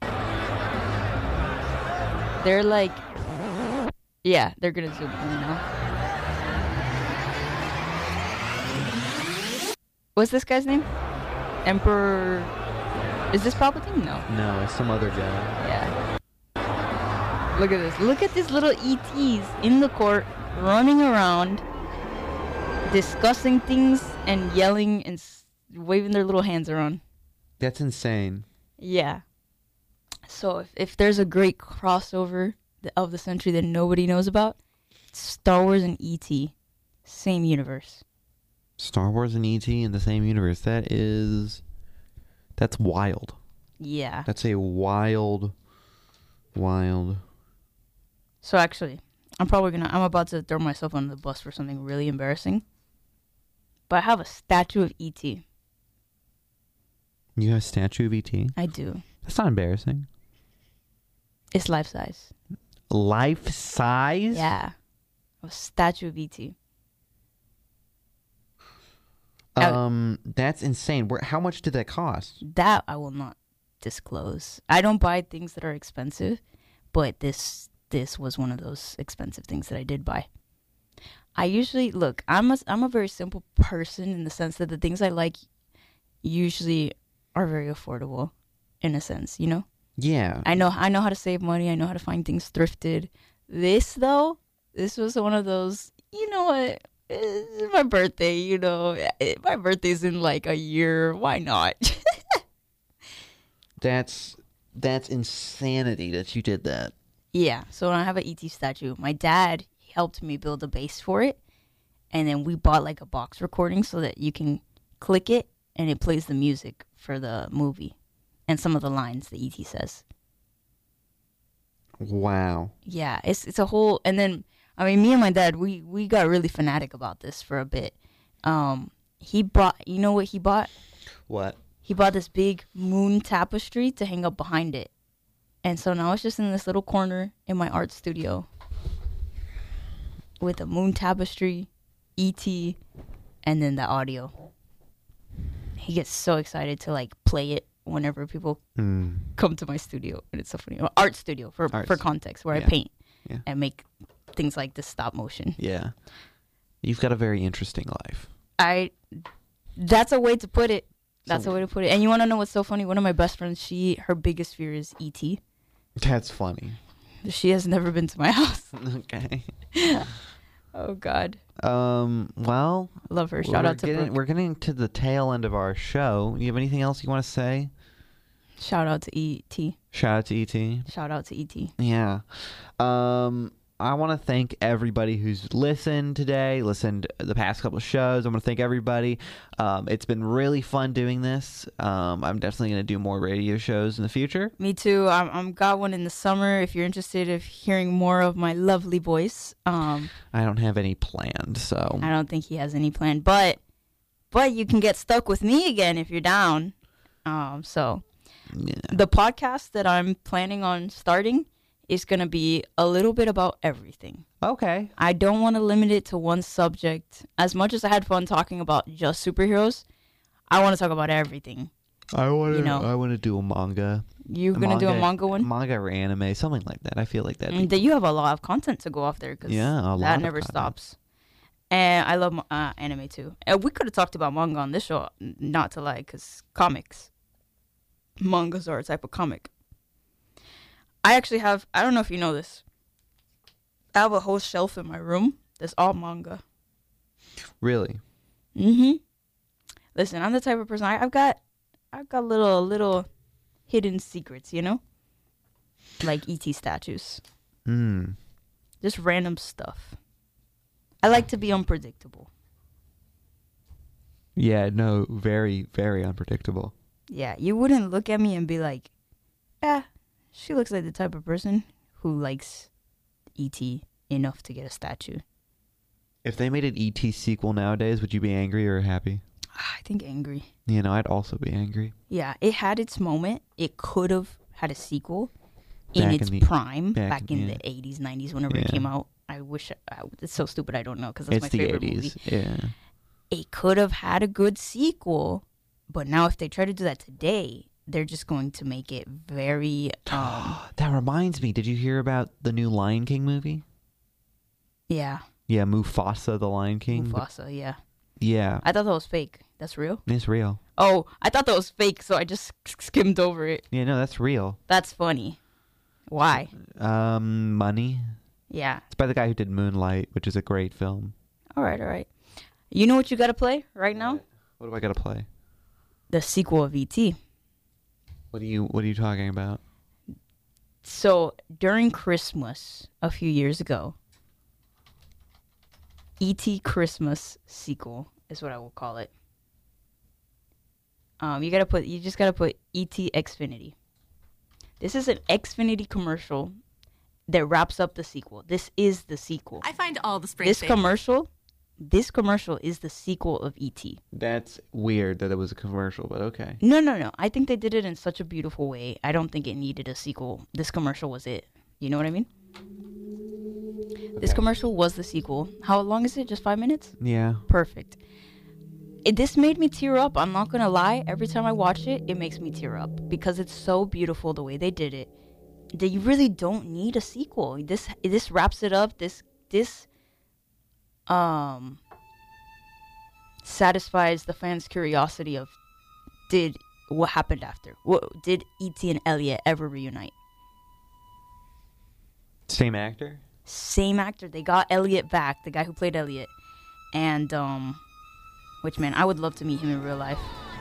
[SPEAKER 3] They're like, yeah, they're gonna zoom in now. What's this guy's name? Emperor. Is this Palpatine? No.
[SPEAKER 2] No, it's some other guy.
[SPEAKER 3] Yeah. Look at this. Look at these little E Ts in the court, running around, discussing things and yelling and s- waving their little hands around.
[SPEAKER 2] That's insane.
[SPEAKER 3] Yeah. So if, if there's a great crossover th- of the century that nobody knows about, it's Star Wars and E T. Same universe.
[SPEAKER 2] Star Wars and E T in the same universe. That is. That's wild.
[SPEAKER 3] Yeah.
[SPEAKER 2] That's a wild, wild.
[SPEAKER 3] So actually, I'm probably gonna. I'm about to throw myself under the bus for something really embarrassing. But I have a statue of E T.
[SPEAKER 2] You have a statue of E T?
[SPEAKER 3] I do.
[SPEAKER 2] That's not embarrassing.
[SPEAKER 3] It's life size.
[SPEAKER 2] Life size?
[SPEAKER 3] Yeah. A statue of E T.
[SPEAKER 2] Um, that's insane. Where? How much did that cost?
[SPEAKER 3] That I will not disclose. I don't buy things that are expensive, but this this was one of those expensive things that I did buy. I usually look. I'm a I'm a very simple person in the sense that the things I like usually are very affordable, in a sense. You know.
[SPEAKER 2] Yeah.
[SPEAKER 3] I know I know how to save money. I know how to find things thrifted. This though, this was one of those. You know what? It's my birthday. You know, Eh, my birthday's in like a year. Why not?
[SPEAKER 2] That's that's insanity that you did that.
[SPEAKER 3] Yeah. So when I have an E T statue, my dad helped me build a base for it, and then we bought like a box recording so that you can click it and it plays the music for the movie and some of the lines that E T says.
[SPEAKER 2] Wow.
[SPEAKER 3] Yeah, it's it's a whole. And then I mean, me and my dad, we we got really fanatic about this for a bit. Um, he brought, you know what he bought?
[SPEAKER 2] What?
[SPEAKER 3] He bought this big moon tapestry to hang up behind it, and so now it's just in this little corner in my art studio with a moon tapestry, E T, and then the audio. He gets so excited to like play it whenever people
[SPEAKER 2] Mm.
[SPEAKER 3] come to my studio, and it's so funny. Well, art studio for
[SPEAKER 2] Art
[SPEAKER 3] for
[SPEAKER 2] st-
[SPEAKER 3] context, where
[SPEAKER 2] yeah.
[SPEAKER 3] I paint
[SPEAKER 2] Yeah.
[SPEAKER 3] and make things like this stop motion.
[SPEAKER 2] Yeah. You've got a very interesting life.
[SPEAKER 3] I That's a way to put it. That's
[SPEAKER 2] So-
[SPEAKER 3] a way to put it. And you want to know what's so funny? One of my best friends, she her biggest fear is E T.
[SPEAKER 2] That's funny.
[SPEAKER 3] She has never been to my house.
[SPEAKER 2] Okay.
[SPEAKER 3] Oh God,
[SPEAKER 2] Um. Well,
[SPEAKER 3] love her. Shout
[SPEAKER 2] we're
[SPEAKER 3] out to
[SPEAKER 2] getting,
[SPEAKER 3] Brooke.
[SPEAKER 2] we're getting to the tail end of our show. You have anything else you want to say?
[SPEAKER 3] Shout out to E T.
[SPEAKER 2] Shout out to E T.
[SPEAKER 3] Shout out to E T.
[SPEAKER 2] Yeah. Um, I want to thank everybody who's listened today, listened the past couple of shows. I want to thank everybody. Um, it's been really fun doing this. Um, I'm definitely going to do more radio shows in the future.
[SPEAKER 3] Me too. I'm, I'm got one in the summer. If you're interested in hearing more of my lovely voice, um,
[SPEAKER 2] I don't have any planned, so
[SPEAKER 3] I don't think he has any plan. But, but you can get stuck with me again if you're down. Um, so
[SPEAKER 2] yeah.
[SPEAKER 3] the podcast that I'm planning on starting is gonna be a little bit about everything.
[SPEAKER 2] Okay.
[SPEAKER 3] I don't want to limit it to one subject. As much as I had fun talking about just superheroes, I want to talk about everything.
[SPEAKER 2] I want to.
[SPEAKER 3] You know.
[SPEAKER 2] I want to do a manga.
[SPEAKER 3] You're gonna do a manga one?
[SPEAKER 2] manga or anime, something like that. I feel like that.
[SPEAKER 3] And that you have a lot of content to go off there because
[SPEAKER 2] Yeah, a lot
[SPEAKER 3] that
[SPEAKER 2] of
[SPEAKER 3] never
[SPEAKER 2] content.
[SPEAKER 3] stops. And I love uh, anime too. And we could have talked about manga on this show, n- not to lie, because comics, mangas are a type of comic. I actually have. I don't know if you know this. I have a whole shelf in my room that's all manga.
[SPEAKER 2] Really.
[SPEAKER 3] Mm-hmm. Listen, I'm the type of person. I, I've got, I've got little little hidden secrets, you know, like E T statues,
[SPEAKER 2] Hmm.
[SPEAKER 3] just random stuff. I like to be unpredictable.
[SPEAKER 2] Yeah. No. Very. Very unpredictable.
[SPEAKER 3] Yeah, you wouldn't look at me and be like, "Ah, she looks like the type of person who likes E T enough to get a statue."
[SPEAKER 2] If they made an E T sequel nowadays, would you be angry or happy?
[SPEAKER 3] I think angry.
[SPEAKER 2] You know, I'd also be angry.
[SPEAKER 3] Yeah, it had its moment. It could have had a sequel in
[SPEAKER 2] Back
[SPEAKER 3] its
[SPEAKER 2] in the-
[SPEAKER 3] prime
[SPEAKER 2] back
[SPEAKER 3] back,
[SPEAKER 2] in-
[SPEAKER 3] in
[SPEAKER 2] yeah.
[SPEAKER 3] the eighties, nineties, whenever it
[SPEAKER 2] Yeah.
[SPEAKER 3] came out. I wish I, it's so stupid. I don't know because that's
[SPEAKER 2] It's
[SPEAKER 3] my
[SPEAKER 2] the
[SPEAKER 3] favorite
[SPEAKER 2] eighties.
[SPEAKER 3] movie.
[SPEAKER 2] Yeah.
[SPEAKER 3] It could have had a good sequel, but now if they try to do that today, they're just going to make it very. Um,
[SPEAKER 2] That reminds me. Did you hear about the new Lion King movie?
[SPEAKER 3] yeah,
[SPEAKER 2] Yeah, Mufasa, the Lion King.
[SPEAKER 3] Mufasa. Yeah,
[SPEAKER 2] Yeah,
[SPEAKER 3] I thought that was fake. That's real.
[SPEAKER 2] it's real.
[SPEAKER 3] Oh, I thought that was fake, so I just skimmed over it.
[SPEAKER 2] Yeah, no, that's real.
[SPEAKER 3] That's funny. Why?
[SPEAKER 2] Um, Money.
[SPEAKER 3] Yeah.
[SPEAKER 2] It's by the guy who did Moonlight, which is a great film.
[SPEAKER 3] All right, all right. You know what you got to play right now?
[SPEAKER 2] What do I gotta play?
[SPEAKER 3] The sequel of E T.
[SPEAKER 2] What are you What are you talking about?
[SPEAKER 3] So during Christmas a few years ago, E T Christmas sequel is what I will call it. Um, you gotta put, you just gotta put E T Xfinity. This is an Xfinity commercial that wraps up the sequel. This is the sequel.
[SPEAKER 4] I find all the spring
[SPEAKER 3] This
[SPEAKER 4] favorites.
[SPEAKER 3] commercial, this commercial is the sequel of E T.
[SPEAKER 2] That's weird that it was a commercial, but okay.
[SPEAKER 3] No, no, no. I think they did it in such a beautiful way. I don't think it needed a sequel. This commercial was it. You know what I mean? This commercial was the sequel. How long is it? Just five minutes?
[SPEAKER 2] Yeah.
[SPEAKER 3] Perfect. It, this made me tear up. I'm not going to lie. Every time I watch it, it makes me tear up because it's so beautiful the way they did it that you really don't need a sequel. This this wraps it up. This this um satisfies the fans' curiosity of did what happened after? What, did E T and Elliot ever reunite?
[SPEAKER 2] Same actor?
[SPEAKER 3] Same actor. They got Elliot back, the guy who played Elliot, and um, which man, I would love to meet him in real life.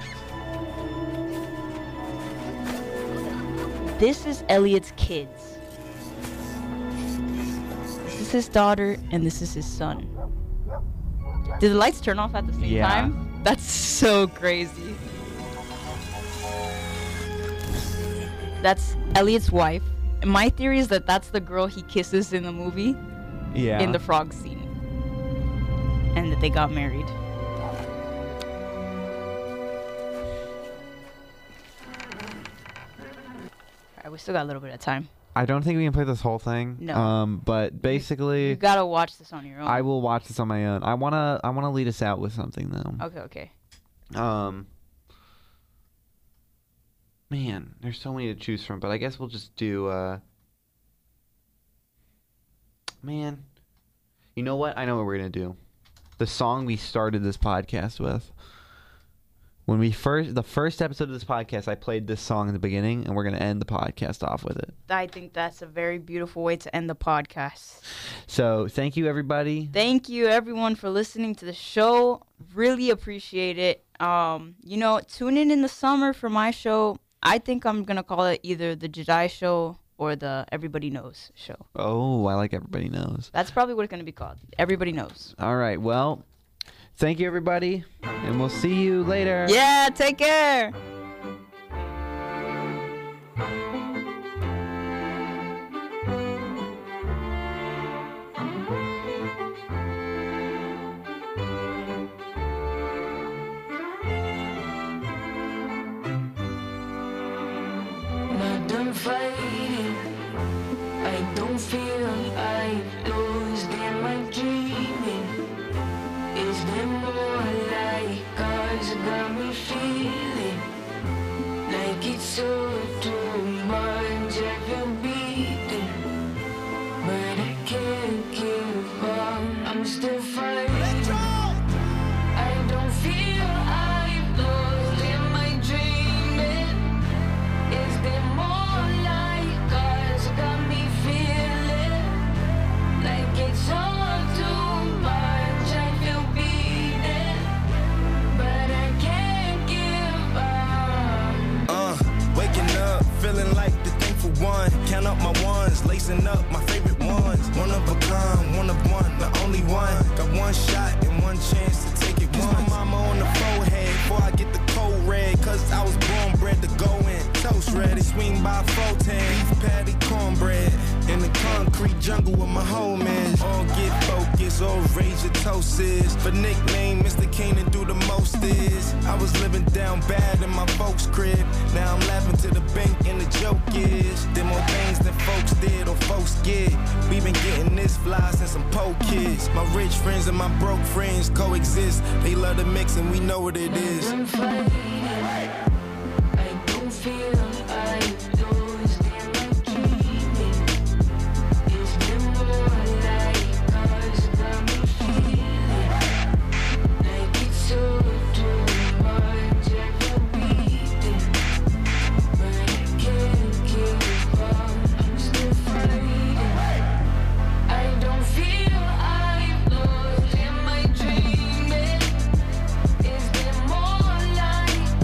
[SPEAKER 3] This is Elliot's kids. This is his daughter, and this is his son. Did the lights turn off at the same
[SPEAKER 2] Yeah.
[SPEAKER 3] time? That's so crazy. That's Elliot's wife. My theory is that that's the girl he kisses in the movie,
[SPEAKER 2] Yeah.
[SPEAKER 3] in the frog scene, and that they got married. Alright, we still got a little bit of time.
[SPEAKER 2] I don't think we can play this whole thing.
[SPEAKER 3] No.
[SPEAKER 2] Um, but basically,
[SPEAKER 3] You gotta watch this on your own.
[SPEAKER 2] I will watch this on my own. I wanna I wanna lead us out with something though.
[SPEAKER 3] Okay, okay.
[SPEAKER 2] Um. Man, there's so many to choose from, but I guess we'll just do. Uh, man, you know what? I know what we're gonna do. The song we started this podcast with. When we first, the first episode of this podcast, I played this song in the beginning, and we're going to end the podcast off with it.
[SPEAKER 3] I think that's a very beautiful way to end the podcast.
[SPEAKER 2] So, thank you, everybody.
[SPEAKER 3] Thank you, everyone, for listening to the show. Really appreciate it. Um, you know, tune in in the summer for my show. I think I'm going to call it either the Jedi Show or the Everybody Knows Show.
[SPEAKER 2] Oh, I like Everybody Knows.
[SPEAKER 3] That's probably what it's going to be called. Everybody Knows.
[SPEAKER 2] All right, well, thank you, everybody, and we'll see you later.
[SPEAKER 3] Yeah, take care.
[SPEAKER 4] Not done fighting. I don't feel I've lost. Am I dreaming? Is there more like cause it got me feeling like it's all too much. I feel beaten, but I can't give up. I'm still fighting. I don't feel I've lost. Am I dreaming? Is there more like cause it got me feeling like it's all too much. I feel beaten, but I can't give up.
[SPEAKER 5] Uh, waking up, feeling like the thankful one. Count up my ones, lacing up my favorite ones. One of a kind, one of one, the only one. Got one shot and one chance to take it once. My mama on the forehead before I get the cold red. Cause I was born bred to go in. Toast ready, swing by four ten. Beef patty, cornbread. In the concrete jungle with my homies. All get focused, all rage your toast is. For nickname, Mister Canaan do the most is. I was living down bad in my folks' crib. Now I'm laughing to the bank and the joke is. Did more things than folks did or folks get. We been getting this fly since some po kids. My rich friends and my broke friends coexist. They love the mix and we know what it is.
[SPEAKER 4] I'm fighting. I don't feel I've lost. Am I dreaming? Is there more like cause it got me feeling like it's all too much. I feel beaten, but I can't give up. I'm still fighting. I don't feel I've lost. Am I dreaming? Is there more like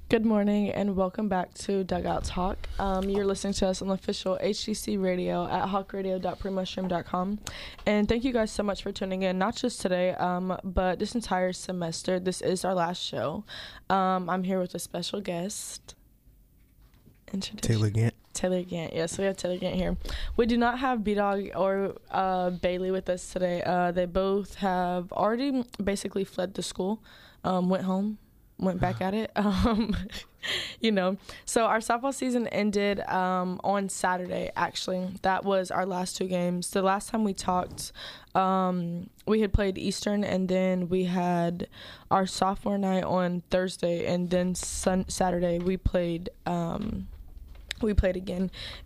[SPEAKER 6] Good morning and welcome back to Dugout Talk. Um, you're listening to us on the official H G C radio at hawk radio dot pre mushroom dot com. And thank you guys so much for tuning in, not just today, um, but this entire semester. This is our last show. Um, I'm here with a special guest. Introduce
[SPEAKER 7] Taylor Gant.
[SPEAKER 6] Taylor Gant. Yes, we have Taylor Gant here. We do not have B-Dog or uh, Bailey with us today. Uh, they both have already basically fled the school, um, went home. Went back at it. Um, you know, so our softball season ended um, on Saturday, actually. That was our last two games. The last time we talked, um, we had played Eastern, and then we had our sophomore night on Thursday, and then sun- Saturday we played um, we played again.